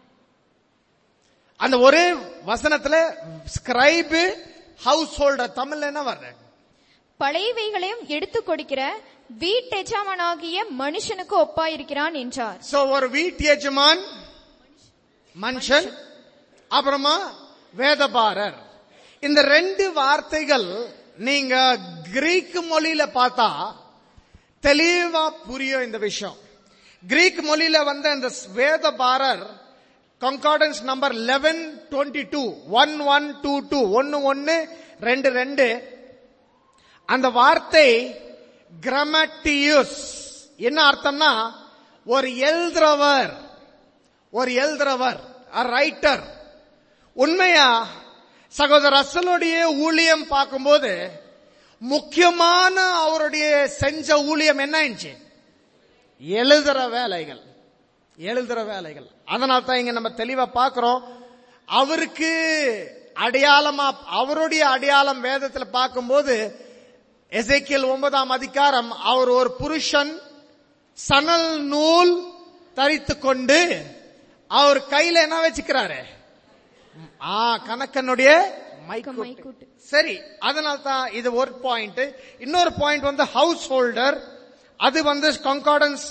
அந்த ஒரே வசனத்துல ஸ்கிரைப் ஹவுஸ் ஹோல்டர். தமிழ்ல என்ன வருது? பழையவைகளையும் எடுத்துக் கொடுக்கிற வீட்டெஜமானாகிய மனுஷனுக்கு ஒப்பாயிருக்கிறான் என்றார். சோ ஒரு வீட்டு எஜமான் மனுஷன், அப்புறமா வேதபாரர். இந்த 2 வார்த்தைகள் நீங்க கிரீக் மொழியில பார்த்தா தெளிவா புரியும் இந்த விஷயம். கிரீக் மொழியில அந்த வேதபாரர் கன்கார்டன்ஸ் நம்பர் 1122 1122 1122 அந்த வார்த்தை கிராமட்டியூஸ். என்ன அர்த்தம்னா, ஒரு எழுதுறவர், ரைட்டர். உண்மையா சகோதரர் ரசலுடைய ஊழியம் பார்க்கும்போது முக்கியமான அவருடைய செஞ்ச ஊழியம் என்ன ஆயிடுச்சு? எழுதுற வேலைகள். அதனால தான் இங்க நம்ம தெளிவா பார்க்கிறோம். அவருக்கு அடையாளமா, அவருடைய அடையாளம் வேதத்துல பார்க்கும்போது எசேக்கியேல் 9ஆம் அதிகாரம், அவர் ஒரு புருஷன் சணல் நூல் தரித்து கொண்டு அவர் கையில என்ன வச்சுக்கிறாரு? கணக்கனுடைய மைக்கூட்டு. சரி, அதனால தான் இது ஒரு பாயிண்ட். இன்னொரு பாயிண்ட் ஹவுஸ் ஹோல்டர். அது கன்கார்டன்ஸ்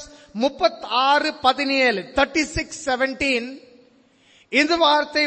36:17 36:17. இந்த வார்த்தை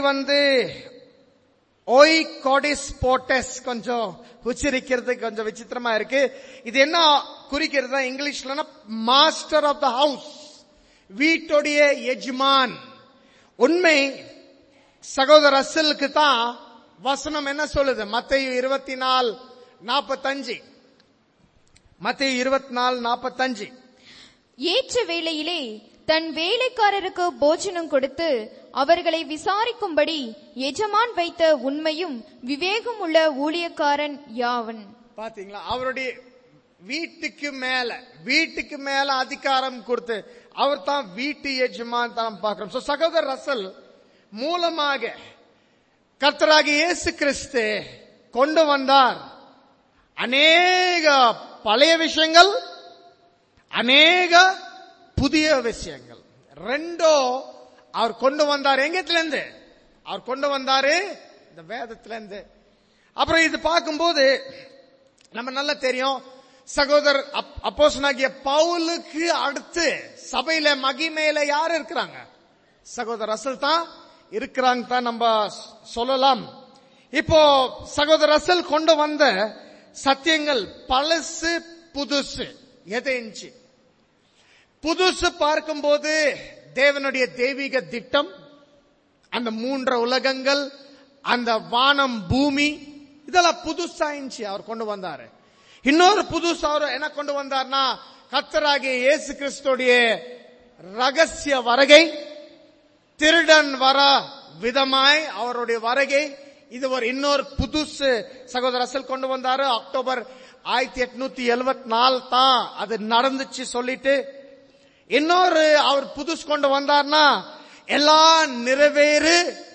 ஓய் கோடிஸ் போட்டஸ். கொஞ்சம் உச்சரிக்கிறது கொஞ்சம் விசித்திரமா இருக்கு. இது என்ன குறிக்கிறது? இங்கிலீஷ்ல மாஸ்டர் ஆஃப் த ஹவுஸ், வீட்டுடைய எஜமான். உண்மை சகோதரர் ரசலுக்கு தான் வசனம் என்ன சொல்லுது? மத்தேயு 24:45. மத்தேயு 24:45. ஏற்ற வேளையிலே தன் வேலைக்காரருக்கு போஜனம் கொடுத்து அவர்களை விசாரிக்கும்படி எஜமான் வைத்த உண்மையும் விவேகம் உள்ள ஊழியக்காரன் யாவன். பாத்தீங்களா? அவருடைய வீட்டுக்கு மேல அதிகாரம் கொடுத்து அவர் தான் வீட்டு எஜமான் தான் பார்க்கிறோம். சகோதரர் ரசல் மூலமாக கர்த்தராகிய இயேசு கிறிஸ்து கொண்டு வந்தார் அநேக பழைய விஷயங்கள், அநேக புதிய விஷயங்கள். ரெண்டோ அவர் கொண்டு வந்தார். எங்கத்திலிருந்து அவர் கொண்டு வந்தாரு? இந்த வேதத்திலிருந்து. அப்புறம் இது பார்க்கும்போது நம்ம நல்லா தெரியும், சகோதரர் அப்போஸ்தலனாகிய பவுலுக்கு அடுத்து சபையில மகிமையில யார் இருக்கிறாங்க? சகோதரர் ரசல் தான் இருக்கிறாங்க தான் நம்ம சொல்லலாம். இப்போ சகோதரர் ரசல் கொண்டு வந்த சத்தியங்கள் பழசு புதுசு எதைஞ்சு புதுசு பார்க்கும்போது தேவனுடைய தெய்வீக திட்டம், அந்த 3 உலகங்கள், அந்த வானம் பூமி, இதெல்லாம் புதுசாயிச்சு அவர் கொண்டு வந்தாரு. இன்னொரு புதுசு அவர் என்ன கொண்டு வந்தார்னா கர்த்தராகிய இயேசு கிறிஸ்துடைய ரகசிய வருகை, திருடன் வர விதமாய் அவருடைய வருகை. இது ஒரு இன்னொரு புதுசு சகோதரர் ரசல் கொண்டு வந்தாரு. அக்டோபர் 1874 தான் அது நடந்துச்சு சொல்லிட்டு. இன்னொரு அவர் புதுசு கொண்டு வந்தார்னா எல்லாம் நிறைவேறு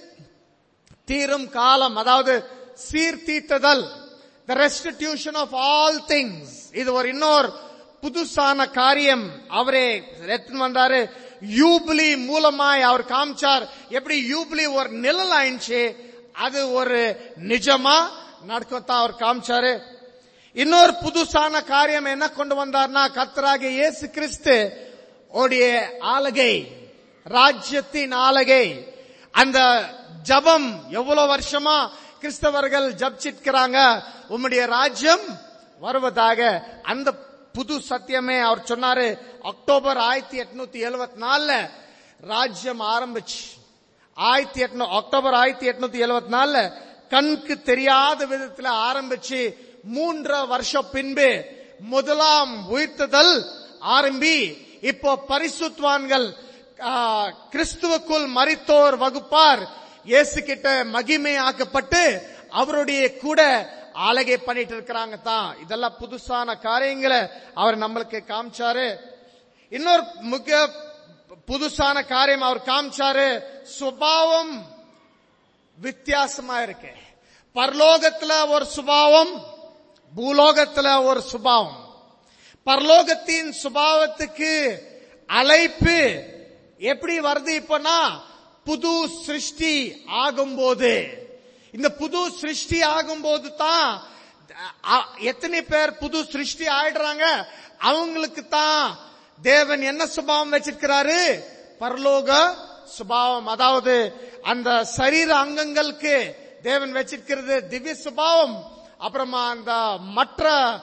தீரும் காலம், அதாவது சீர்தீர்த்தல், the restitution of all things. இது ஒரு இன்னொரு புதுசான காரியம் அவரே எடுத்து வந்தாரு. யூபிலி மூலமாய் அவர் காமிச்சார் எப்படி யூபிலி ஒரு நிழல் ஆயிடுச்சு, அது ஒரு நிஜமா நடக்கத்தான் அவர் காமிச்சாரு. இன்னொரு புதுசான காரியம் என்ன கொண்டு வந்தார்னா கர்த்தராகிய இயேசு கிறிஸ்து உடைய ஆளுகை, ராஜ்யத்தின் ஆளுகை. அந்த ஜபம் எவ்வளவு வருஷமா கிறிஸ்தவர்கள் ஜபிச்சிருக்கிறாங்க, உம்முடைய ராஜ்யம் வருவதாக. அந்த புது சத்தியமே அவர் சொன்னாரு. அக்டோபர் 1874 ராஜ்யம் ஆரம்பிச்சு. அக்டோபர் 1874 கண்ணுக்கு தெரியாத விதத்துல ஆரம்பிச்சு 3 வருஷம் பின்பு முதலாம் உயிர்த்ததல் ஆரம்பி இப்போ பரிசுத்தவான்கள் கிறிஸ்துவுக்குள் மரித்தோர் வகுப்பார் இயேசு கிட்ட மகிமை ஆக்கப்பட்டு அவருடைய கூட ஆளுகை பண்ணிட்டு இருக்கிறாங்க தான். இதெல்லாம் புதுசான காரியங்களை அவர் நம்மளுக்கு காமிச்சாரு. இன்னொரு முக்கிய புதுசான காரியம் அவர் காமிச்சாரு, சுபாவம் வித்தியாசமா இருக்கு. பரலோகத்துல ஒரு சுபாவம், பூலோகத்துல ஒரு சுபாவம். பரலோகத்தின் சுபாவத்துக்கு அழைப்பு எப்படி வருது இப்பனா புது சிருஷ்டி ஆகும்போது. இந்த புது சிருஷ்டி ஆகும்போது தான் எத்தனை பேர் புது சிருஷ்டி ஆயிடுறாங்க, அவங்களுக்கு தான் தேவன் என்ன சுபாவம் வச்சிருக்கிறாரு, பரலோக சுபாவம். அதாவது அந்த சரீர அங்கங்களுக்கு தேவன் வச்சிருக்கிறது திவ்ய சுபாவம். அப்புறமா அந்த மற்ற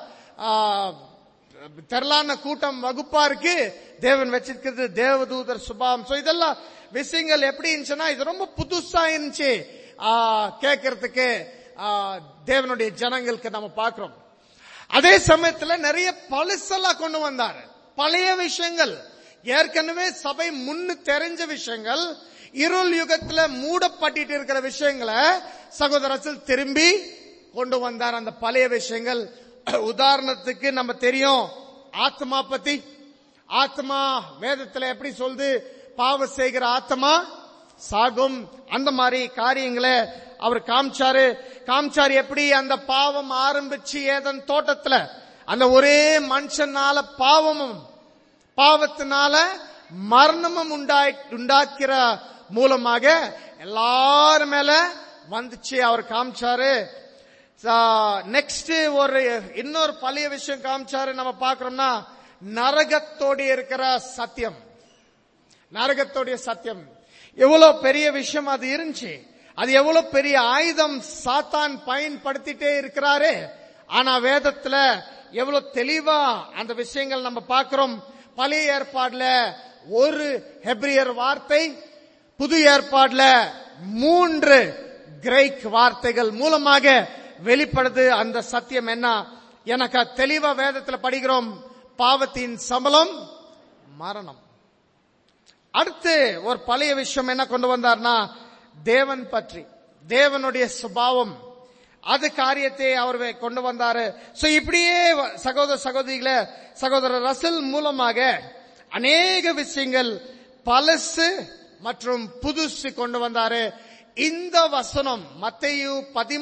திரளான கூட்டம் வகுப்பாருக்கு தேவன் வச்சிருக்கிறது தேவதூதர் சுபாவம். சோ இதெல்லாம் விஷயங்கள் எப்படி இருந்துச்சுன்னா இது ரொம்ப புதுசா இருந்துச்சு கேட்கறதுக்கு தேவனுடைய ஜனங்களுக்கு நம்ம பார்க்கிறோம். அதே சமயத்துல நிறைய பழசெல்லாம் கொண்டு வந்தாரு, பழைய விஷயங்கள், ஏற்கனவே சபை முன்னு தெரிஞ்ச விஷயங்கள், இருள் யுகத்துல மூடப்பட்டு இருக்கிற விஷயங்களை சகோதரர்கள் திரும்பி கொண்டு வந்தார். அந்த பழைய விஷயங்கள் உதாரணத்துக்கு நம்ம தெரியும் ஆத்மா பத்தி. ஆத்மா வேதத்துல எப்படி சொல்லுது, பாவம் செய்கிற ஆத்மா சாகும். அந்த மாதிரி காரியங்களை அவர் காமிச்சாரு. எப்படி அந்த பாவம் ஆரம்பிச்சு ஏதன் தோட்டத்துல அந்த ஒரே மனுஷனால பாவத்தினால மரணமும் உண்டாக்கிற மூலமாக எல்லாரும் மேல வந்துச்சு அவர் காமிச்சாரு. நெக்ஸ்ட் ஒரு இன்னொரு பழைய விஷயம் காமிச்சாரு. நம்ம பார்க்கிறோம்னா நரகத்தோட இருக்கிற சத்தியம். நரகத்தோடைய சத்தியம் எவ்வளவு பெரிய விஷயம் அது இருந்துச்சு, அது எவ்வளவு பெரிய ஆயுதம் சாத்தான் பயன்படுத்திட்டே இருக்கிறாரு. ஆனா வேதத்துல எவ்வளவு தெளிவா அந்த விஷயங்கள் நம்ம பார்க்கிறோம். பழைய ஏற்பாடுல ஒரு ஹெப்ரியர் வார்த்தை, புது ஏற்பாடுல 3 கிரேக் வார்த்தைகள் மூலமாக வெளிப்படுது. அந்த சத்தியம் என்ன எனக்கு தெளிவா வேதத்துல படிக்கிறோம். பாவத்தின் சம்பளம் மரணம். அடுத்து ஒரு பழைய விஷயம் என்ன கொண்டு வந்தார்னா தேவன் பற்றி, தேவனுடைய சுபாவம், அது காரியத்தை அவர் கொண்டு வந்தாரு. சோ இப்படியே சகோதரிகளே, சகோதரர் ரசல் மூலமாக அநேக விஷயங்கள் பழசு மற்றும் புதுசு கொண்டு வந்தாரு. இந்த வசனம் மத்தேயு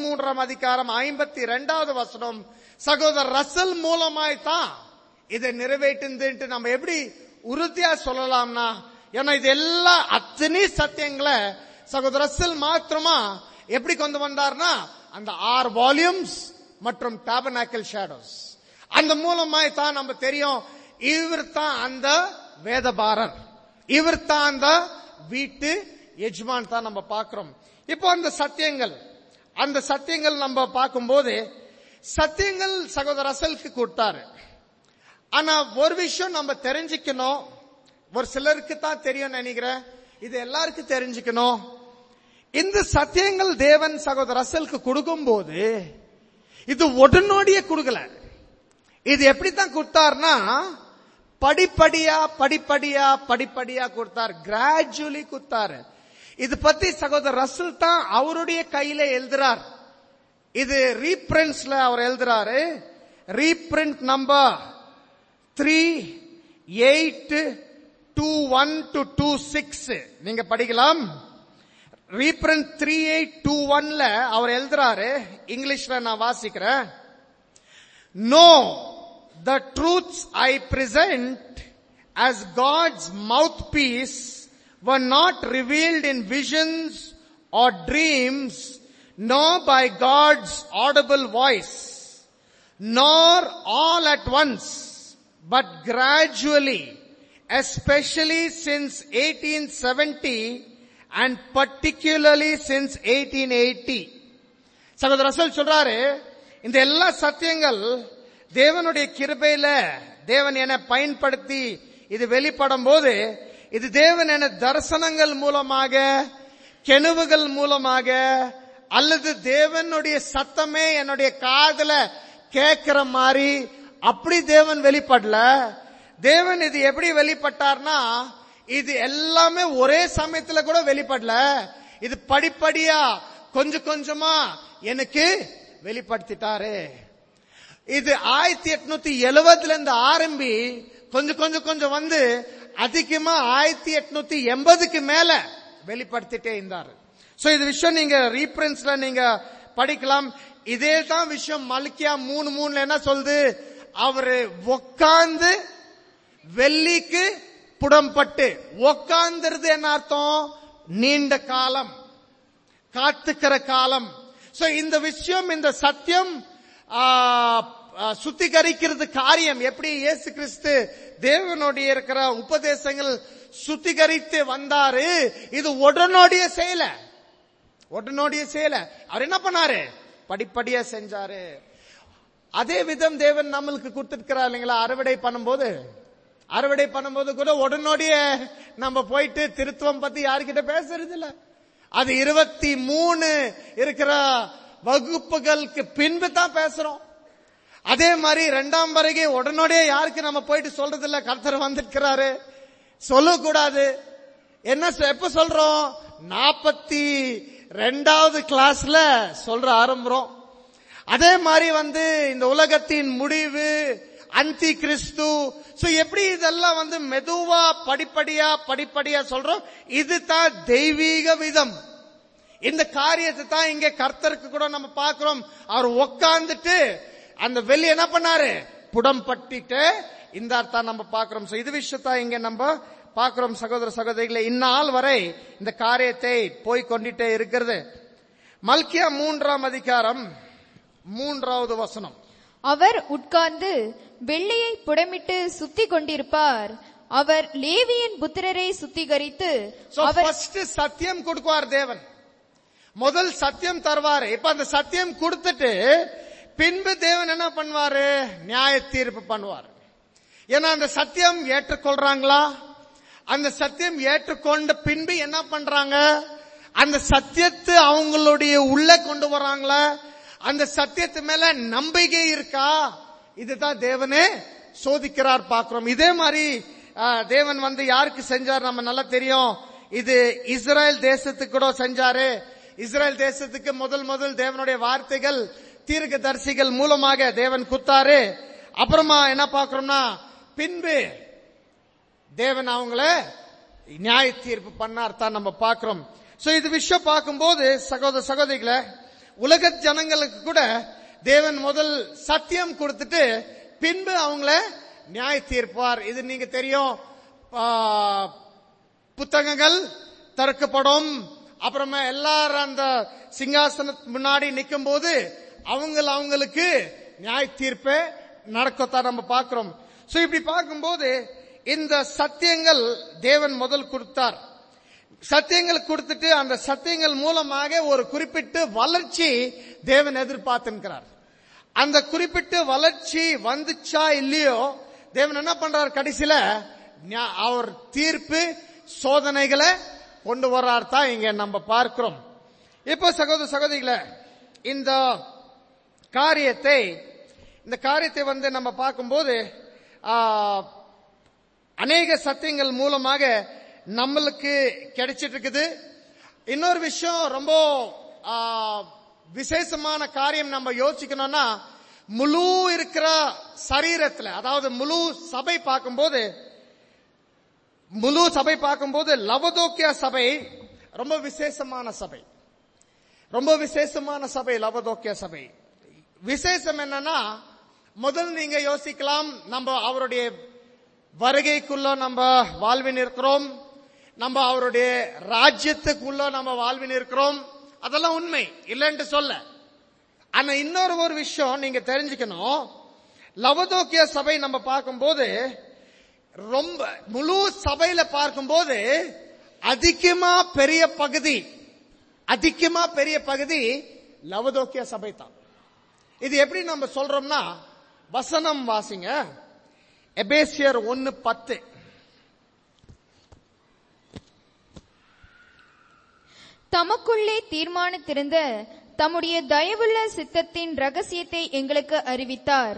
13:52 வசனம் சகோதரர் ரசல் மூலமாய் தான் இதை நிறைவேற்றுன்னு நம்ம எப்படி உறுதியா சொல்லலாம்னா, ஏன்னா இது எல்லாம் அத்தனை சத்தியங்களை சகோதரர் ரசல் மாத்திரமா எப்படி கொண்டு வந்தார்னா அந்த 6 வால்யூம்ஸ் மற்றும் டாபர்னாக்கிள் ஷேடோஸ், அந்த மூலமாய் தான் நம்ம தெரியும் இவர் தான் அந்த வேதபாரர், இவர் தான் அந்த வீட்டு எஜமான் தான் நம்ம பார்க்கிறோம். இப்போ அந்த சத்தியங்கள் நம்ம பார்க்கும்போது சத்தியங்கள் சகோதரர் ரசலுக்கு கொடுத்தாரு. ஆனா ஒரு விஷயம் நம்ம தெரிஞ்சுக்கணும், ஒரு சிலருக்கு தான் தெரியும் நினைக்கிறேன், இது எல்லாருக்கும் தெரிஞ்சுக்கணும். இந்த சத்தியங்கள் தேவன் சகோதரர் ரசலுக்கு கொடுக்கும் போது இது உடனடியே கொடுக்கல. இது எப்படித்தான் கொடுத்தார்னா படிப்படியா கொடுத்தார், கிராஜுவலி கொடுத்தாரு. இது பத்தி சகோதரர் ரசல் தான் அவருடைய கையில எழுதுறார். இது ரீப்ரிண்ட்ஸ்ல அவர் எழுதுறாரு. ரீப்ரிண்ட் நம்பர் 3821-26 நீங்க படிக்கலாம். ரீப்ரிண்ட் 3821ல அவர் எழுதுறாரு. இங்கிலீஷ்ல நான் வாசிக்கிறேன். No, the truths I present as God's mouthpiece were not revealed in visions or dreams, nor by God's audible voice, nor all at once, but gradually, especially since 1870 and particularly since 1880. சகோதரர் Russell சொல்றாரு, இந்த எல்லா சத்தியங்கள் தேவனுடைய கிருபையில தேவன் என பயன்படுத்தி இது வெளிப்படும் போது இது தேவன் என தரிசனங்கள் மூலமாக, கெனுவுகள் மூலமாக, அல்லது தேவனுடைய சத்தமே என்னுடைய காதுல கேட்கிற மாதிரி அப்படி தேவன் வெளிப்படல. தேவன் இது எப்படி வெளிப்பட்டார்னா இது எல்லாமே ஒரே சமயத்துல கூட வெளிப்படல. இது படிப்படியா கொஞ்சம் கொஞ்சமா எனக்கு வெளிப்படுத்திட்டாரு. இது 1870 இருந்து ஆரம்பி கொஞ்சம் வந்து அதிகமா 1880க்கு மேல வெளிப்படுத்திட்டே இருந்தாரு. சோ இது விஷயம் நீங்க ரீப்ரிண்ட்ஸ்ல நீங்க படிக்கலாம். இதே தான் விஷயம் மல்கியா 3:3 என்ன சொல்லுது? அவரு உட்கார்ந்து வெள்ளிக்கு புடம்பட்டு. உட்கார்ந்துருது என்ன அர்த்தம்? நீண்ட காலம், காத்துக்கிற காலம். சோ இந்த விஷயம், இந்த சத்தியம் சுத்திகரிக்கிறது காரியம் எப்படி இயேசு கிறிஸ்து தேவனுடைய இருக்கிற உபதேசங்கள் சுத்திகரித்து வந்தாரு. இது உடனடியே செய்யல. அவர் என்ன பண்ணாரு? படிப்படியா செஞ்சாரு. அதே விதம் தேவன் நம்மளுக்கு கொடுத்திருக்கிறார் இல்லைங்களா? அறுவடை பண்ணும்போது கூட உடனடியே நம்ம போயிட்டு திருத்துவம் பத்தி யாருக்கிட்ட பேசுறது இல்ல. அது 23 இருக்கிற வகுப்புகளுக்கு பின்பு தான் பேசுறோம். அதே மாதிரி 2ஆம் வருகை உடனடியே யாருக்கு நம்ம போயிட்டு சொல்றது இல்ல. கர்த்தர் வந்திருக்கிறாரு சொல்லக்கூடாது. என்ன எப்ப சொல்றோம்? 42வது கிளாஸ்ல சொல்ற ஆரம்பம். அதே மாதிரி வந்து இந்த உலகத்தின் முடிவு, அந்தி கிறிஸ்து. எப்படி இதெல்லாம் வந்து மெதுவா படிப்படியா சொல்றோம். இதுதான் தெய்வீக விதம். இந்த காரியத்தை தான் இங்க கர்த்தருக்கு கூட நம்ம பார்க்கிறோம். அவர் உட்கார்ந்துட்டு அந்த வெள்ளி என்ன பண்ணாரு? புடம் பட்டிட்டு இந்த அர்த்தம் நம்ம பார்க்கிறோம். இது விஷயத்தா இங்க நம்ம பார்க்கிறோம். சகோதர சகோதரிகளை, இந்நாள் வரை இந்த காரியத்தை போய் கொண்டிட்டே இருக்கிறது. மல்கியா 3ஆம் அதிகாரம் 3வது வசனம். அவர் உட்கார்ந்து வெள்ளியை புடமிட்டு சுத்தி கொண்டிருப்பார். அவர் லேவியின் புத்திரரை சுத்திகரித்து சத்தியம் கொடுக்குவார் தேவன். முதல் சத்தியம் தருவாரு. இப்ப அந்த சத்தியம் கொடுத்துட்டு பின்பு தேவன் என்ன பண்ணுவாரு? நியாய தீர்ப்பு பண்ணுவார். ஏன்னா அந்த சத்தியம் ஏற்றுக்கொள்றாங்களா? அந்த சத்தியம் ஏற்றுக்கொண்ட பின்பு என்ன பண்றாங்க? அந்த சத்தியத்தை அவங்களுடைய உள்ள கொண்டு வராங்களா? அந்த சத்தியத்து மேல நம்பிக்கை இருக்கா? இதுதான் தேவனே சோதிக்கிறார் பார்க்கிறோம். இதே மாதிரி தேவன் வந்து யாருக்கு செஞ்சார் நம்ம நல்லா தெரியும். இது இஸ்ரேல் தேசத்துக்கு கூட செஞ்சாரு. இஸ்ரேல் தேசத்துக்கு முதல் தேவனுடைய வார்த்தைகள் தீர்க்கதரிசிகள் மூலமாக தேவன் குத்தாரு. அப்புறமா என்ன பார்க்கிறோம்னா பின்பு தேவன் அவங்கள நியாய தீர்ப்பு பண்ணார் தான் நம்ம பார்க்கிறோம். இது விஷயம் பார்க்கும்போது சகோதர சகோதரிகளை, உலக ஜனங்களுக்கு கூட தேவன் முதல் சத்தியம் கொடுத்துட்டு பின்பு அவங்கள நியாய தீர்ப்பார். இது நீங்க தெரியும். புத்தகங்கள் திறக்கப்படும். அப்புறமா எல்லாரும் அந்த சிங்காசனத்துக்கு முன்னாடி நிற்கும் போது அவங்களுக்கு நியாய தீர்ப்பை நடக்கத்தான் நம்ம பார்க்கிறோம். இப்படி பார்க்கும்போது இந்த சத்தியங்கள் தேவன் முதல் கொடுத்தார். சத்தியங்கள் கொடுத்துட்டு அந்த சத்தியங்கள் மூலமாக ஒரு குறிப்பிட்ட வளர்ச்சி தேவன் எதிர்பார்த்திருக்கிறார். அந்த குறிப்பிட்ட வளர்ச்சி வந்துச்சா இல்லையோ, தேவன் என்ன பண்றார், கடைசியில அவர் தீர்ப்பு சோதனைகளை கொண்டு வர்றார் தான் இங்க நம்ம பார்க்கிறோம். இப்போ சகோதர சகோதரிகளே, இந்த காரியத்தை வந்து நம்ம பார்க்கும்போது அநேக சத்தியங்கள் மூலமாக நம்மளுக்கு கிடைச்சிட்டு இருக்குது. இன்னொரு விஷயம், ரொம்ப விசேஷமான காரியம் நம்ம யோசிக்கணும்னா, முழு இருக்கிற சரீரத்துல, அதாவது முழு சபை பார்க்கும்போது லவோதிக்கேய சபை ரொம்ப விசேஷமான சபை. லவோதிக்கேய சபை விசேஷம் என்னன்னா, முதல் நீங்க யோசிக்கலாம், நம்ம அவருடைய வருகைக்குள்ள நம்ம வாழ்வின் இருக்கிறோம், நம்ம அவருடைய ராஜ்யத்துக்குள்ள நம்ம வாழ்வின் இருக்கிறோம். அதெல்லாம் உண்மை இல்லைன்னு சொல்ல. ஆனா இன்னொரு ஒரு விஷயம் நீங்க தெரிஞ்சுக்கணும். லவோதிக்கேய சபை நம்ம பார்க்கும்போது, ரொம்ப முழு சபையில பார்க்கும்போது அதிகமா பெரிய பகுதி லவோதிக்கேய சபை தான். இது எப்படி நம்ம சொல்றோம்னா, வசனம் வாசிங்க, எபேசியர் 1:10. தமக்குள்ளே தீர்மானித்திருந்த தம்முடைய தயவுள்ள சித்தத்தின் ரகசியத்தை எங்களுக்கு அறிவித்தார்.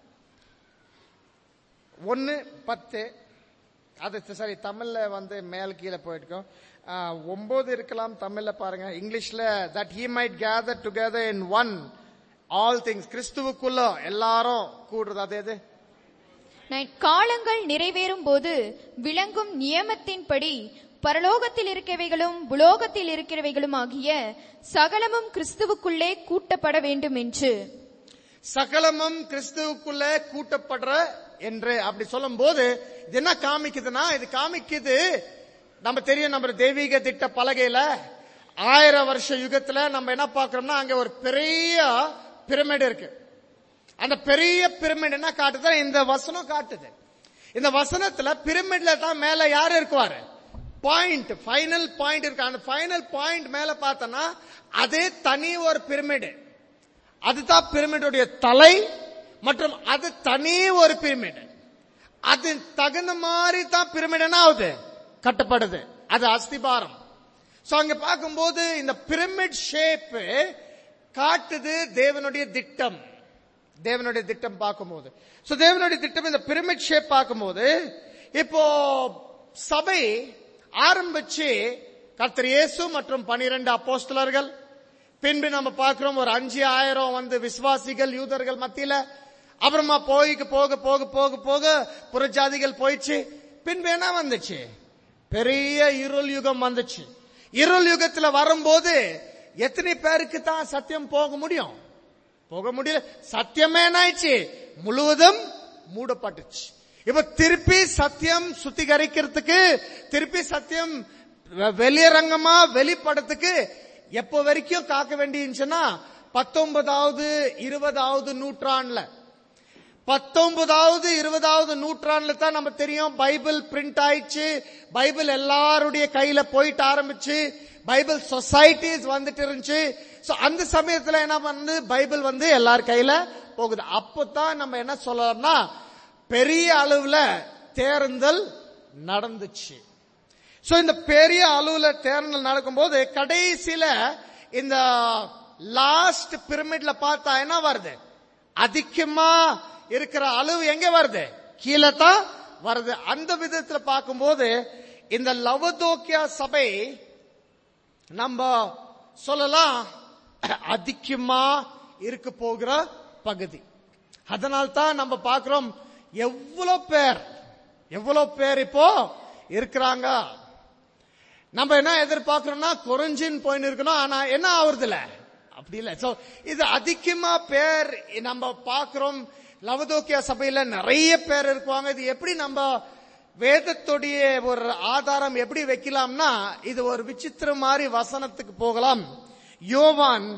1:10. அது சரி, தமிழ்ல வந்து மேல் கீழே போயிருக்கோம். 9 இருக்கலாம் தமிழ்ல பாருங்க. இங்கிலீஷ்ல that he might gather together in one all things. கிறிஸ்துவுக்குள்ள எல்லாரும் கூடுறது. அது எது? காலங்கள் நிறைவேறும் போது விளங்கும் நியமத்தின்படி பரலோகத்தில் இருக்கிறவைகளும் புலோகத்தில் இருக்கிறவைகளும் ஆகிய சகலமும் கிறிஸ்துவுக்குள்ளே கூட்டப்பட வேண்டும் என்று. சகலமும் கிறிஸ்துவுக்குள்ளே கூட்டப்படுற என்று அப்படி சொல்லும் போது இது என்ன காமிக்குதுன்னா, இது காமிக்குது, நம்ம தெரியும், நம்ம தெய்வீக திட்ட பலகையில 1000 வருஷ யுகத்துல நம்ம என்ன பார்க்கிறோம்னா, அங்க ஒரு பெரிய பிரமிடு இருக்கு. அந்த பெரிய பிரமிடு என்ன காட்டுது, இந்த வசனம் காட்டுது. இந்த வசனத்துல பிரமிட்ல தான் மேல யாரு இருக்குவாரு, பாயிண்ட், ஃபைனல் பாயிண்ட் இருக்கு. அந்த ஃபைனல் பாயிண்ட் மேல பார்த்தோம்னா அதே தனி ஒரு பிரமிடு, அதுதான் பிரமிடுடைய தலை, மற்றும் அது தனி ஒரு பிரமிடு. அது தகுந்த மாதிரி தான் பிரமிடு என்ன ஆகுது, கட்டப்படுது. அது அஸ்திபாரம். சோ அங்க பார்க்கும்போது இந்த பிரமிட் ஷேப் காட்டுது தேவனுடைய திட்டம். பார்க்கும்போது, சோ தேவனுடைய திட்டம் இந்த பிரமிட் ஷேப் பார்க்கும்போது, இப்போ சபை ஆரம்பிச்சு கர்த்தர் இயேசு மற்றும் 12 அப்போஸ்தலர்கள், பின்பு நம்ம பார்க்கிறோம் ஒரு 5000 வந்து விசுவாசிகள் யூதர்கள் மத்தியில, அப்புறமா போக புறஜாதிகள் போயிடுச்சு. பின்பு என்ன வந்துச்சு, பெரிய இருள் யுகம் வந்துச்சு. இருள் யுகத்துல வரும்போது எத்தனை பேருக்கு தான் சத்தியம் போக முடியல. சத்தியமே என்னாச்சு, முழுவதும் மூடப்பட்டுச்சு. இப்ப திருப்பி சத்தியம் சுத்திகரிக்கிறதுக்கு, திருப்பி சத்தியம் வெளியரங்கமா வெளிப்படத்துக்கு எப்போ வரைக்கும் காக்க வேண்டியிருந்துச்சுன்னா 19வது 20வது நூற்றாண்டுல 19வது 20வது நூற்றாண்டுல தான் நம்ம தெரியும் பைபிள் பிரிண்ட் ஆயிடுச்சு. பைபிள் எல்லாருடைய கையில போயிட்டு ஆரம்பிச்சு, பைபிள் சொசைட்டிஸ் வந்துட்டு இருந்துச்சு. சோ அந்த சமயத்துல என்ன வந்து பைபிள் வந்து எல்லார் கையில போகுது. அப்பதான் நம்ம என்ன சொல்லலாம்னா, பெரிய அளவுல தேர்ந்தல் நடந்துச்சு. சோ இந்த பெரிய அளவுல தேர்தல் நடக்கும்போது கடைசியில இந்த லாஸ்ட் பிரமிட்ல பார்த்தா என்ன வருது, அதிகமா இருக்கிற அளவு எங்க வருது, கீழே தான் வருது. அந்த விதத்துல பார்க்கும்போது இந்த லவோதிக்கேய சபை நம்ம சொல்லலாம் அதிகமா இருக்க போகிற பகுதி. அதனால்தான் நம்ம பார்க்கிறோம் எவ்வளவு பேர் இப்போ இருக்கிறாங்க. நம்ம என்ன எதிர்பார்க்கிறோம்னா குறைஞ்சின்னு போயின்னு இருக்கணும், ஆனா என்ன ஆகுறதுல அப்படி இல்ல. சோ இது அதிகமா பேர் நம்ம பார்க்கிறோம். லவோதிக்கேய சபையில நிறைய பேர் இருக்குவாங்க. இது எப்படி நம்ம வேதத்துடைய ஒரு ஆதாரம் எப்படி வைக்கலாம்னா, இது ஒரு விசித்திரம் மாதிரி வசனத்துக்கு போகலாம். யோவான்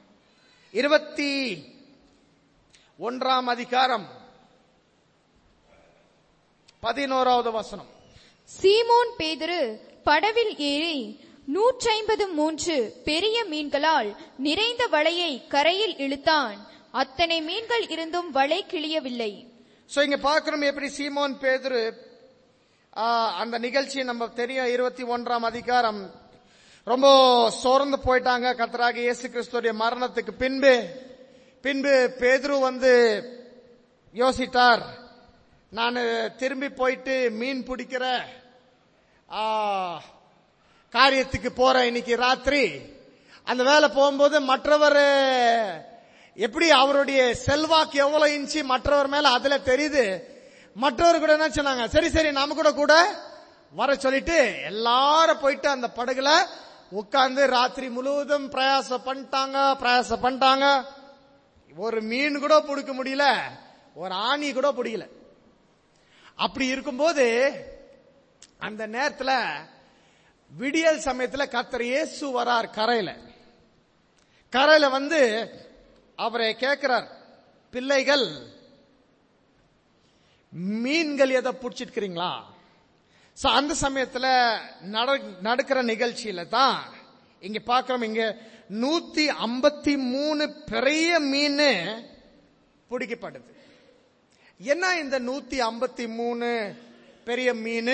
21ஆம் அதிகாரம் 11வது வசனம். சீமோன் பேதுரு படவில் ஏறி 153 பெரிய மீன்களால் நிறைந்த வலையை கரையில் இழுத்தான். அத்தனை மீன்கள் இருந்தும் வலை கிழியவில்லை. சோ இங்க பார்க்கிறோம் எப்படி சீமோன் பேதுரு அந்த நிகழ்ச்சி நம்ம தெரியும். 21ஆம் அதிகாரம் ரொம்ப சோர்ந்து போயிட்டாங்க கர்த்தராகிய இயேசு கிறிஸ்துவுடைய மரணத்துக்கு பின்பு பேதுரு யோசித்தார், நான் திரும்பி போயிட்டு மீன் பிடிக்கிற காரியத்துக்கு போறேன் இன்னைக்கு ராத்திரி. அந்த வேலை போகும்போது மற்றவர் எப்படி அவருடைய செல்வாக்கு எவ்வளவு இன்ச்சு மற்றவர் மேல அதுல தெரியுது. மற்றவர் கூட என்ன சொன்னாங்க, சரி நாம கூட வர சொல்லிட்டு எல்லாரும் போயிட்டு அந்த படகுல உட்கார்ந்து ராத்திரி முழுவதும் பிரயாசம் பண்ணிட்டாங்க. ஒரு மீன் கூட பிடிக்க முடியல, ஒரு ஆணி கூட பிடிக்கல. அப்படி இருக்கும்போது அந்த நேரத்துல விடியல் சமயத்துல கர்த்தர் இயேசு வரார் கரையில அவரை கேட்கிறார், பிள்ளைகள் மீன்கள் எதை பிடிச்சிருக்கிறீங்களா? அந்த சமயத்துல நடக்கிற நிகழ்ச்சியில தான் இங்க பாக்கிறோம். இங்க 153 பெரிய மீன் பிடிக்கப்படுது. என்ன இந்த 153 பெரிய மீன்?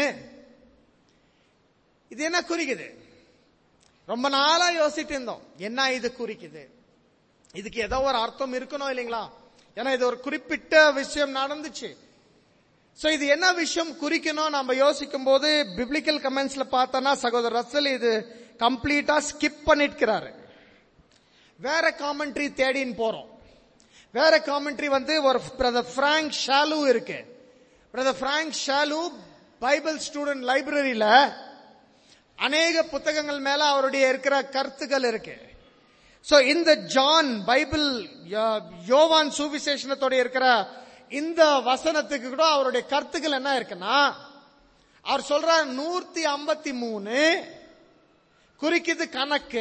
இது என்ன குறிக்குது? ரொம்ப நாளா யோசிட்டு இருந்தோம், என்ன இது குறிக்குது? இதுக்கு ஏதோ ஒரு அர்த்தம் இருக்கணும் இல்லைங்களா? ஏன்னா இது ஒரு குறிப்பிட்ட விஷயம் நடந்துச்சு. சோ இது என்ன விஷயம் குறிக்கணும் நம்ம யோசிக்கும் போது பிப்ளிக்கல் கமெண்ட்ஸ்ல பார்த்தோம்னா சகோதரர் ரசல் இது கம்ப்ளீட்டா ஸ்கிப் பண்ணிருக்கிறாரு. வேற காமெண்ட்ரி தேடின்னு போறோம். வேற காமெண்ட்ரி ஒரு பிரதர் பிராங்க் ஷாலு இருக்கு. Brother Frank Shallieu Bible student லைப்ரரியில அநேக புத்தகங்கள் மேல அவருடைய இருக்கிற கருத்துக்கள் இருக்கு. சோ இந்த ஜான் பைபிள் யோவான் சுவிசேஷனத்தோட இருக்கிற இந்த வசனத்துக்கு கூட அவருடைய கருத்துக்கள் என்ன இருக்குன்னா, அவர் சொல்றார் 153 குறிக்குது கணக்கு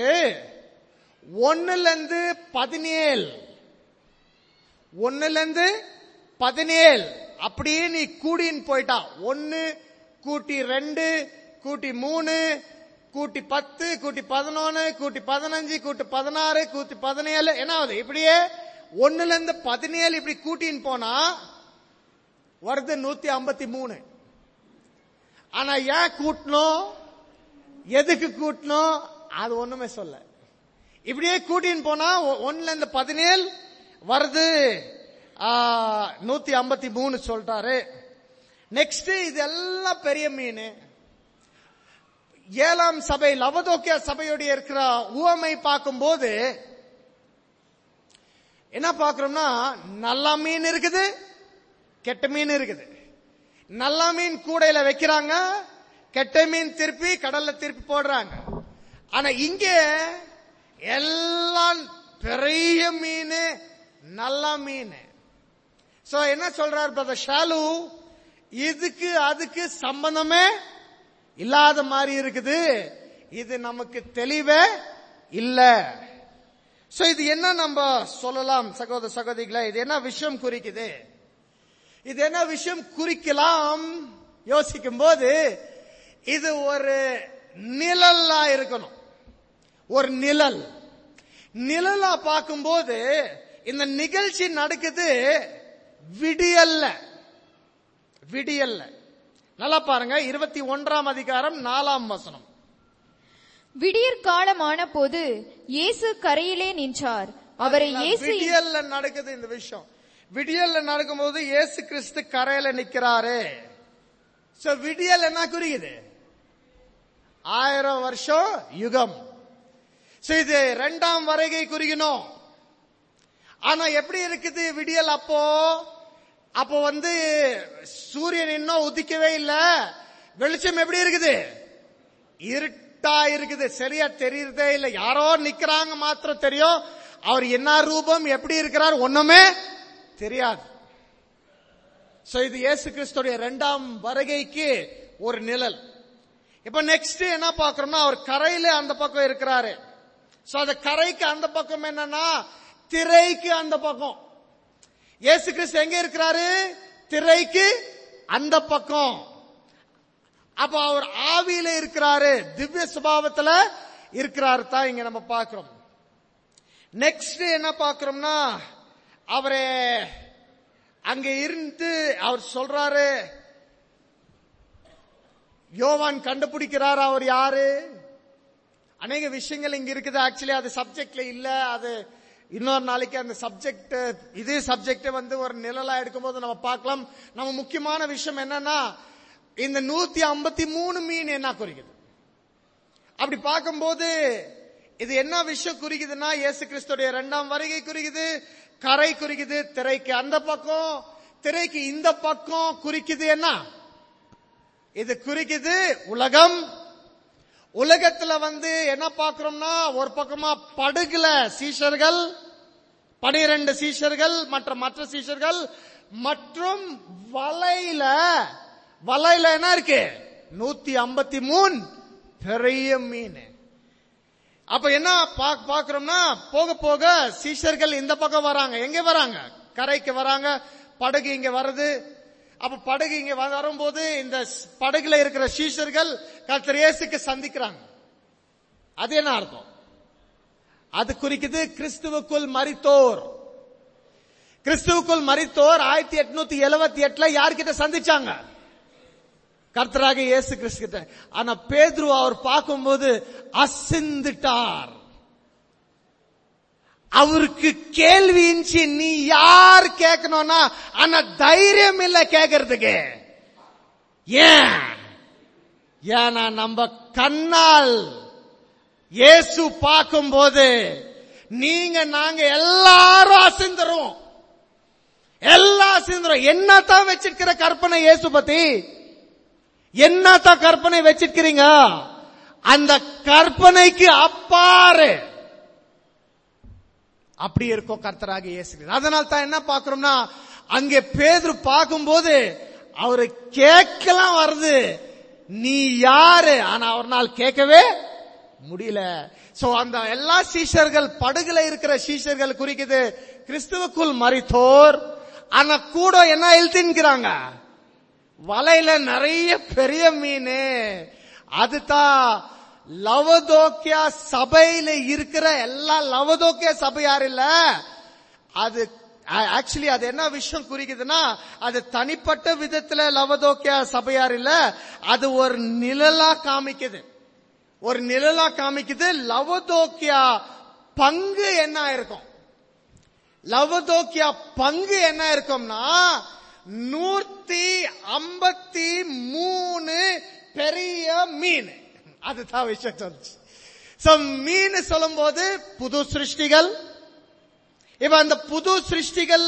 1-17 அப்படியே நீ கூடின்னு போயிட்டா 1 கூட்டி 2 கூட்டி 3 கூட்டி 10 கூட்டி 11 கூட்டி 15 கூட்டி 16 கூட்டி 17 என்ன ஆகுது? இப்படியே 1-17 இப்படி கூட்டின்னு போனா வருது 153. ஆனா ஏன் கூட்டணும், எதுக்கு கூட்டணும், அது ஒண்ணுமே சொல்ல. இப்படியே கூட்டின்னு போனா 1-17 வருது 153 சொல்லிட்டாரு. நெக்ஸ்ட் இதெல்லாம் பெரிய மீன். 7ஆம் சபை லவோதிக்கேயா சபையோட இருக்கிற உவமை பார்க்கும்போது என்ன பார்க்கிறோம்னா, நல்ல மீன் இருக்குது, கெட்ட மீன் இருக்குது. நல்ல மீன் கூடையில வைக்கிறாங்க, கெட்ட மீன் திருப்பி கடல்ல திருப்பி போடுறாங்க. ஆனா இங்க எல்லாம் பெரிய மீன், நல்ல மீன். சோ என்ன சொல்றார் பிரதர் ஷாலு, இதுக்கு அதுக்கு சம்பந்தமே இல்லாத மாதிரி இருக்குது, இது நமக்கு தெளிவே இல்ல. சோ இது என்ன நம்ம சொல்லலாம் சகோதர சகோதரிகளே, இது என்ன விஷயம் குறிக்குது? இது என்ன விஷயம் குறிக்கலாம் யோசிக்கும் போது இது ஒரு நிழலா இருக்கணும். ஒரு நிழலா பார்க்கும்போது இந்த நிகழ்ச்சி நடக்குது விடியல்ல. நல்லா பாருங்க, 21ஆம் அதிகாரம் 4ஆம் வசனம். விடியற் காலமான போது இயேசு கரையிலே நின்றார். அவரை இயேசு விடியல்ல நடக்குது இந்த விஷயம். விடியல்ல நடக்கும்போது இயேசு கிறிஸ்து கரையில நிக்கிறாரு. சோ விடியல் என்ன குறிக்குது? 1000 வருஷம் யுகம். சோ இது 2ஆம் வருகை குறிக்கணும். ஆனா எப்படி இருக்குது விடியல்? அப்போ சூரியன் இன்னும் உதிக்கவே இல்ல. வெளிச்சம் எப்படி இருக்குது? இருட்டா இருக்குது, சரியா தெரியறதே இல்ல. யாரோ நிக்கிறாங்க மாத்திரம் தெரியும். அவர் என்ன ரூபம் எப்படி இருக்கிறார் ஒண்ணுமே தெரியாது. சோ இது இயேசு கிறிஸ்துடைய 2ஆம் வருகைக்கு ஒரு நிழல். இப்ப நெக்ஸ்ட் என்ன பாக்குறோம்னா, அவர் கரையில அந்த பக்கம் இருக்கிறாரு. சோ அந்த கரைக்கு அந்த பக்கம் என்னன்னா, திரைக்கு அந்த பக்கம். இயேசு கிறிஸ்து எங்க இருக்கிறாரு? திரைக்கு அந்த பக்கம். அப்ப அவர் ஆவியில இருக்கிறாரு, திவ்ய சுபாவத்துல இருக்கிறாரு தான் இங்க நம்ம பார்க்கிறோம். நெக்ஸ்ட் என்ன பார்க்கிறோம்னா, அவரே அங்க இருந்து அவர் சொல்றாரு, யோவான் கண்டுபிடிக்கிறாரு அவர் யாரு. அநேக விஷயங்கள் இங்க இருக்குது. ஆக்சுவலி அது சப்ஜெக்ட்ல இல்ல, அது இன்னொரு நாளைக்கு அந்த சப்ஜெக்ட், இதே சப்ஜெக்ட் ஒரு நிழலா எடுக்கும்போது நம்ம பார்க்கலாம். நம்ம முக்கியமான விஷயம் என்னன்னா, இந்த 153 மீன் என்ன குறிக்குது அப்படி பார்க்கும்போது இது என்ன விஷயம் குறிக்குதுன்னா, இயேசு கிறிஸ்துடைய 2ஆம் வருகை குறிக்குது, கரை குறிக்குது, திரைக்கு அந்த பக்கம், திரைக்கு இந்த பக்கம் குறிக்குது. என்ன இது குறிக்குது? உலகம். உலகத்துல என்ன பார்க்கிறோம்னா, ஒரு பக்கமா படகுல சீஷர்கள், 12 சீஷர்கள், மற்ற சீஷர்கள், மற்றும் வலையில என்ன இருக்கு? 153 பெரிய மீன். அப்ப என்ன பார்க்கிறோம்னா, போக போக சீஷர்கள் இந்த பக்கம் வராங்க. எங்க வராங்க? கரைக்கு வராங்க. படகு இங்க வருது. அப்ப படகு இங்க வரும்போது இந்த படகுல இருக்கிற சீஷர்கள் கர்த்தர் இயேசுக்கு சந்திக்கிறாங்க. அது என்ன அர்த்தம்? அது குறிக்குது கிறிஸ்துவுக்குள் மரித்தோர். கிறிஸ்துவுக்குள் மரித்தோர் 1878 யார்கிட்ட சந்திச்சாங்க? கர்த்தராக இயேசு கிறிஸ்து கிட்ட. ஆனா பேதுரு அவர் பார்க்கும்போது அசிந்துட்டார். அவருக்கு கேள்வி இருந்துச்சு, நீ யார் கேட்கணும்னா, ஆனா தைரியம் இல்ல கேட்கறதுக்கு. ஏன்னா நம்ம கண்ணால் இயேசு பார்க்கும்போது நாங்க எல்லாரும் அசிந்துரும். என்னத்தான் வச்சிருக்கிற கற்பனை இயேசு பத்தி? என்னத்தான் கற்பனை வச்சிருக்கிறீங்க? அந்த கற்பனைக்கு அப்பாறு அப்படி இருக்கும் கர்த்தராக இயேசு. அதனால தான் என்ன பார்க்கிறோம்னா, அங்கே பேதுரு பார்க்கும்போது அவரு கேட்கலாம் வருது, நீ யாரு? ஆனா அவரால் கேட்கவே முடியல. சோ அந்த எல்லா சீஷர்கள், படகுல இருக்கிற சீஷர்கள் குறிக்குது கிறிஸ்துவுக்குள் மரித்தோர். ஆனா கூட என்ன எழுதின்கிறாங்க? வலையில நிறைய பெரிய மீன். அதுதான் லவதோக்கியா சபையில இருக்கிற எல்லா, லவதோக்கியா சபை யார் இல்ல, அது ஆக்சுவலி அது என்ன விஷயம் குறிக்குதுன்னா, அது தனிப்பட்ட விதத்துல லவதோக்கியா சபையார் இல்ல, அது ஒரு நிழலா காமிக்குது. ஒரு நிழலா காமிக்குது. லவதோக்கியா பங்கு என்ன இருக்கும்? லவதோக்கியா பங்கு என்ன இருக்கும்னா, 153 பெரிய மீன். அதுதான் விஷயம் சொல்லுச்சு. மீன் சொல்லும் போது புது சிருஷ்டிகள். இப்ப அந்த புது சிருஷ்டிகள்ல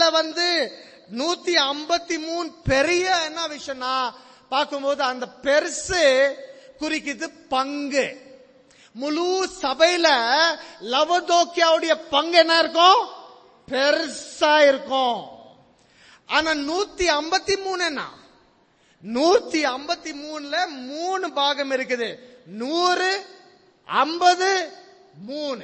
153 பெரிய என்ன விஷயம்னா பார்க்கும்போது, அந்த பெருசு குறிக்குது பங்கு. முழு சபையில லவதோக்கியாவுடைய பங்கு என்ன இருக்கும்? பெருசா இருக்கும். ஆனா 153 என்ன? 153ல 3 பாகம் இருக்குது. 100, 50, 3.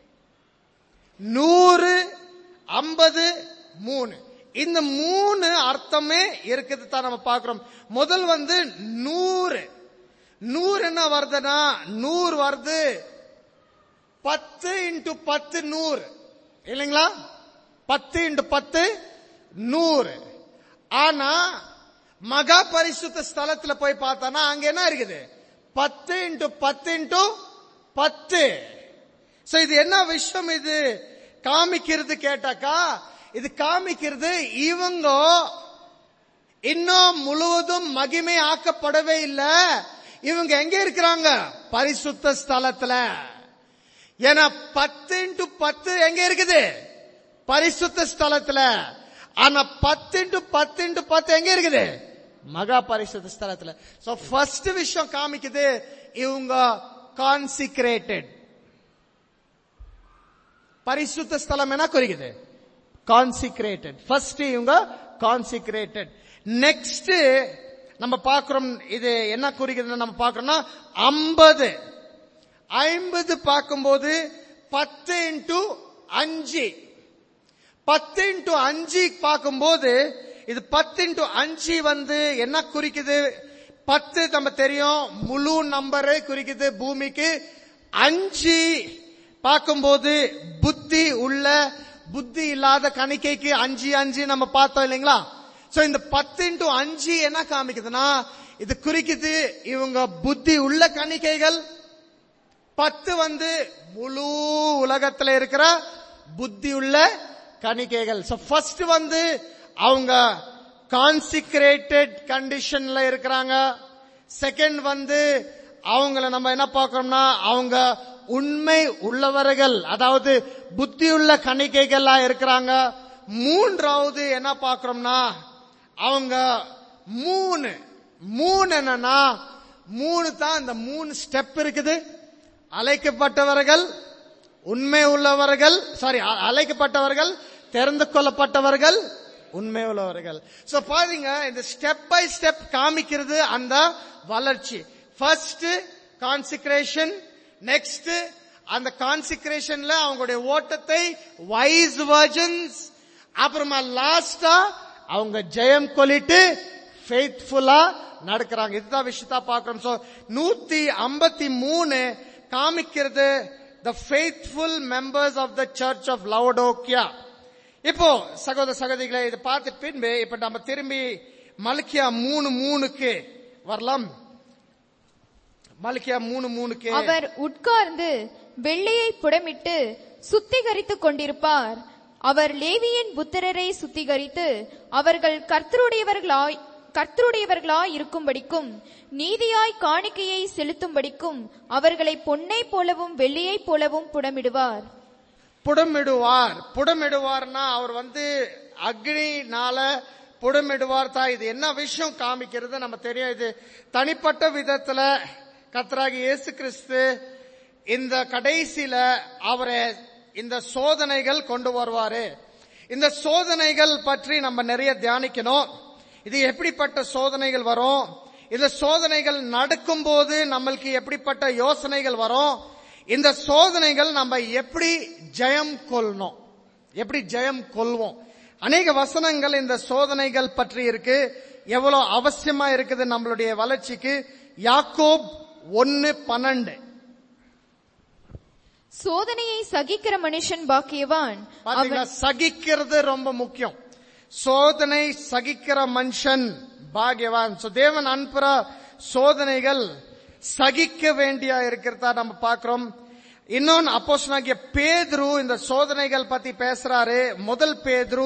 100, 50, 3. இந்த 3 அர்த்தமே இருக்குது தான் நம்ம பார்க்கிறோம். முதல் 100. 100 என்ன வருதுன்னா, 100 வருது 10 × 10 100 இல்லைங்களா? 10 × 10 100. ஆனா மகா பரிசுத்த ஸ்தலத்துல போய் பார்த்தானா அங்க என்ன இருக்குது? 10 × 10 × 10. இது என்ன விஷயம் இது காமிக்கிறது கேட்டாக்கா, இது காமிக்கிறது இவங்க இன்னும் முழுவதும் மகிமை ஆக்கப்படவே இல்லை. இவங்க எங்க இருக்கிறாங்க? பரிசுத்த ஸ்தலத்துல. ஏன்னா 10 × 10 எங்க இருக்குது? பரிசுத்த ஸ்தலத்துல. ஆனா 10 × 10 × 10 எங்க இருக்குது? மகா பரிசுத்த ஸ்தலத்துல. சோ ஃபர்ஸ்ட் விஷயம் காமிக்குது, இவங்க கான்சிக்ரேட்டட். பரிசுத்த ஸ்தலம் என்ன குறிக்குது? கான்சிக்ரேட்டட். ஃபர்ஸ்ட் இவங்க கான்சிக்ரேட்டட். நெக்ஸ்ட் நம்ம பார்க்கிறோம், இது என்ன குறிக்குதுன்னு நம்ம பார்க்கிறோம்னா 50 பார்க்கும்போது 10 × 5. 10 × 5 பார்க்கும்போது இது 10 × 5 என்ன குறிக்குது? 10 நம்ம தெரியும், முழு நம்பரை குறிக்குது பூமிக்கு. 5 பார்க்கும்போது புத்தி உள்ள புத்தி இல்லாத கணிக்கைக்கு 5 நம்ம பார்த்தோம் இல்லைங்களா? சோ இந்த 10x5 என்ன காமிக்குதுன்னா, இது குறிக்குது இவங்க புத்தி உள்ள கணிக்கைகள். 10 முழு உலகத்துல இருக்கிற புத்தி உள்ள கணிக்கைகள். சோ ஃபர்ஸ்ட் அவங்க கான்சிக்ரேட்டட் கண்டிஷன்ல இருக்கிறாங்க. செகண்ட் அவங்கள நம்ம என்ன பார்க்கறோம்னா, அவங்க உண்மை உள்ளவர்கள், அதாவது புத்தியுள்ள கணிக்கைகளா இருக்கிறாங்க. மூன்றாவது என்ன பார்க்கறோம்னா, அவங்க மூணு என்னன்னா, 3 தான் இந்த 3 ஸ்டெப் இருக்குது. அழைக்கப்பட்டவர்கள், உண்மை உள்ளவர்கள், அழைக்கப்பட்டவர்கள், தெரிந்து கொள்ளப்பட்டவர்கள், உண்மை உள்ளவர்கள். சோ பாருங்க, இந்த ஸ்டெப் பை ஸ்டெப் காமிக்கிறது அந்த வளர்ச்சி. ஃபர்ஸ்ட் கான்சிக்ரேஷன், நெக்ஸ்ட் அந்த கான்சிக்ரேஷன்ல அவங்களுடைய ஓட்டத்தை வைஸ் வர்ஜன்ஸ், அப்புறமா லாஸ்டா அவங்க ஜெயம் கொள்ளிட்டு ஃபெய்த்ஃபுல்லா நடக்கிறாங்க. இதுதான் விஷயத்தா பார்க்கிறோம். சோ 153 காமிக்கிறது the faithful members of the church of Laodicea. இப்போ சகோதர சகோதரிகளை இதை பார்த்து பின்பு இப்ப நம்ம திரும்பி மல்கியா 3:3க்கு வரலாம். மல்கியா 3:3க்கு அவர் உட்கார்ந்து வெள்ளையை புடமிட்டு சுத்திகரித்துக் கொண்டிருப்பார். அவர் லேவியின் புத்திரரை சுத்திகரித்து அவர்கள் கர்த்தருடையவர்களாய் இருக்கும்படிக்கும் நீதியாய் காணிக்கையை செலுத்தும்படிக்கும் அவர்களை பொன்னை போலவும் வெள்ளியை போலவும் புடமிடுவார். புடமிடுவார்னா அவர் அக்னினால புடமிடுவார் தான். இது என்ன விஷயம் காமிக்கிறது நம்ம தெரியும். இது தனிப்பட்ட விதத்துல கர்த்தராகிய இயேசு கிறிஸ்து இந்த கடைசியில அவரை இந்த சோதனைகள் கொண்டு வருவாரு. இந்த சோதனைகள் பற்றி நம்ம நிறைய தியானிக்கணும். இது எப்படிப்பட்ட சோதனைகள் வரும், இந்த சோதனைகள் நடக்கும் போது நம்மளுக்கு எப்படிப்பட்ட யோசனைகள் வரும், இந்த சோதனைகள் நம்ம எப்படி ஜெயம் கொள்ளணும், எப்படி ஜெயம் கொள்வோம். அநேக வசனங்கள் இந்த சோதனைகள் பற்றி இருக்கு, எவ்வளவு அவசியமா இருக்குது நம்மளுடைய வளர்ச்சிக்கு. யாக்கோப் 1:12 சோதனையை சகிக்கிற மனுஷன் பாக்கியவான். சகிக்கிறது ரொம்ப முக்கியம். சோதனை சகிக்கிற மனுஷன் பாக்கியவான். தேவன் அனுப்புற சோதனைகள் சகிக்க வேண்டிய இருக்கிறதா நம்ம பார்க்கிறோம். இன்னொன்னு அப்போஸ்தலனாகிய பேதுரு இந்த சோதனைகள் பத்தி பேசுறாரு. முதல் பேதுரு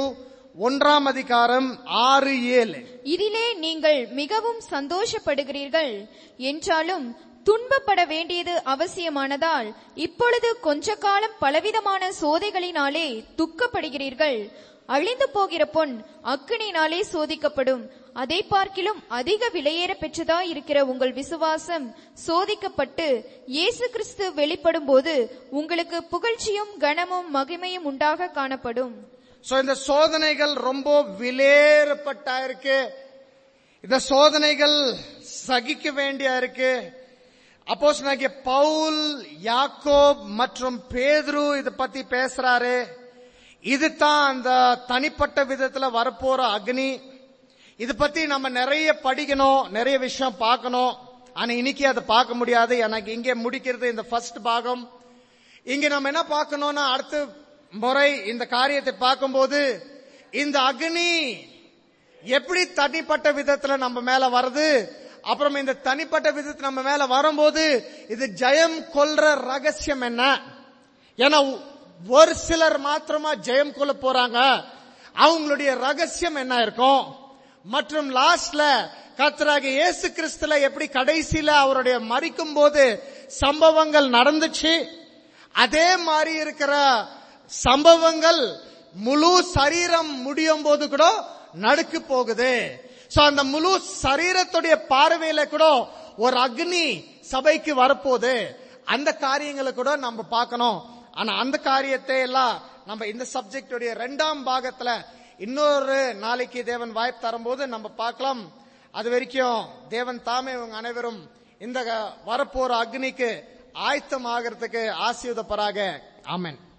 1:6-7 இதிலே நீங்கள் மிகவும் சந்தோஷப்படுகிறீர்கள் என்றாலும் துன்பப்பட வேண்டியது அவசியமானதால் இப்பொழுது கொஞ்ச காலம் பலவிதமான சோதனைகளினாலே துக்கப்படுகிறீர்கள். அழிந்து போகிற பொன் அக்கினியினாலே சோதிக்கப்படும். அதை பார்க்கிலும் அதிக விலையேற பெற்றதாய் இருக்கிற உங்கள் விசுவாசம் சோதிக்கப்பட்டு இயேசு கிறிஸ்து வெளிப்படும் போது உங்களுக்கு புகழ்ச்சியும் கனமும் மகிமையும் உண்டாக காணப்படும். இந்த சோதனைகள் ரொம்ப விலையேறப்பட்டா இருக்கு. இந்த சோதனைகள் சகிக்க வேண்டிய இருக்கு. அப்போஸ்தலனாகிய பவுல், யாக்கோப் மற்றும் பேதுரு இத பத்தி பேசுறாரு. இதுதான் அந்த தனிப்பட்ட விதத்துல வரப்போற அக்னி. இது பத்தி நம்ம நிறைய படிக்கணும், நிறைய விஷயம் பார்க்கணும். ஆனா இன்னைக்கு அதை பார்க்க முடியாது. எனக்கு இங்கே முடிக்கிறது இந்த ஃபர்ஸ்ட் பாகம். இங்க நம்ம என்ன பார்க்கணும்னா, அடுத்த முறை இந்த காரியத்தை பார்க்கும்போது இந்த அக்னி எப்படி தனிப்பட்ட விதத்துல நம்ம மேல வருது, அப்புறம் இந்த தனிப்பட்ட விதத்துல நம்ம மேல வரும்போது இது ஜெயம் கொள்ற ரகசியம் என்ன. ஏன்னா ஒரு சிலர் மாத்திரமா ஜெயம் கொள்ள போறாங்க, அவங்களுடைய ரகசியம் என்ன இருக்கும். மற்றும் லாஸ்ட்ல கர்த்தராகிய இயேசு கிறிஸ்துல எப்படி கடைசியில அவருடைய மரிக்கும் போது சம்பவங்கள் நடந்துச்சு, அதே மாதிரி இருக்கிற சம்பவங்கள் முழு சரீரம் முடியும் போது கூட நடக்க போகுது. அந்த முழு சரீரத்துடைய பார்வையில கூட ஒரு அக்னி சபைக்கு வரப்போகுது. அந்த காரியங்களை கூட நம்ம பார்க்கணும். ஆனா அந்த காரியத்தை எல்லாம் நம்ம இந்த சப்ஜெக்டுடைய 2ஆம் பாகத்துல இன்னொரு நாளைக்கு தேவன் வாய்ப்பு தரும்போது நம்ம பார்க்கலாம். அது வரைக்கும் தேவன் தாமே உங்க அனைவரும் இந்த வரப்போற அக்னிக்கு ஆயத்தம் ஆகிறதுக்கு ஆசீர்வதிப்பாராக. ஆமென்.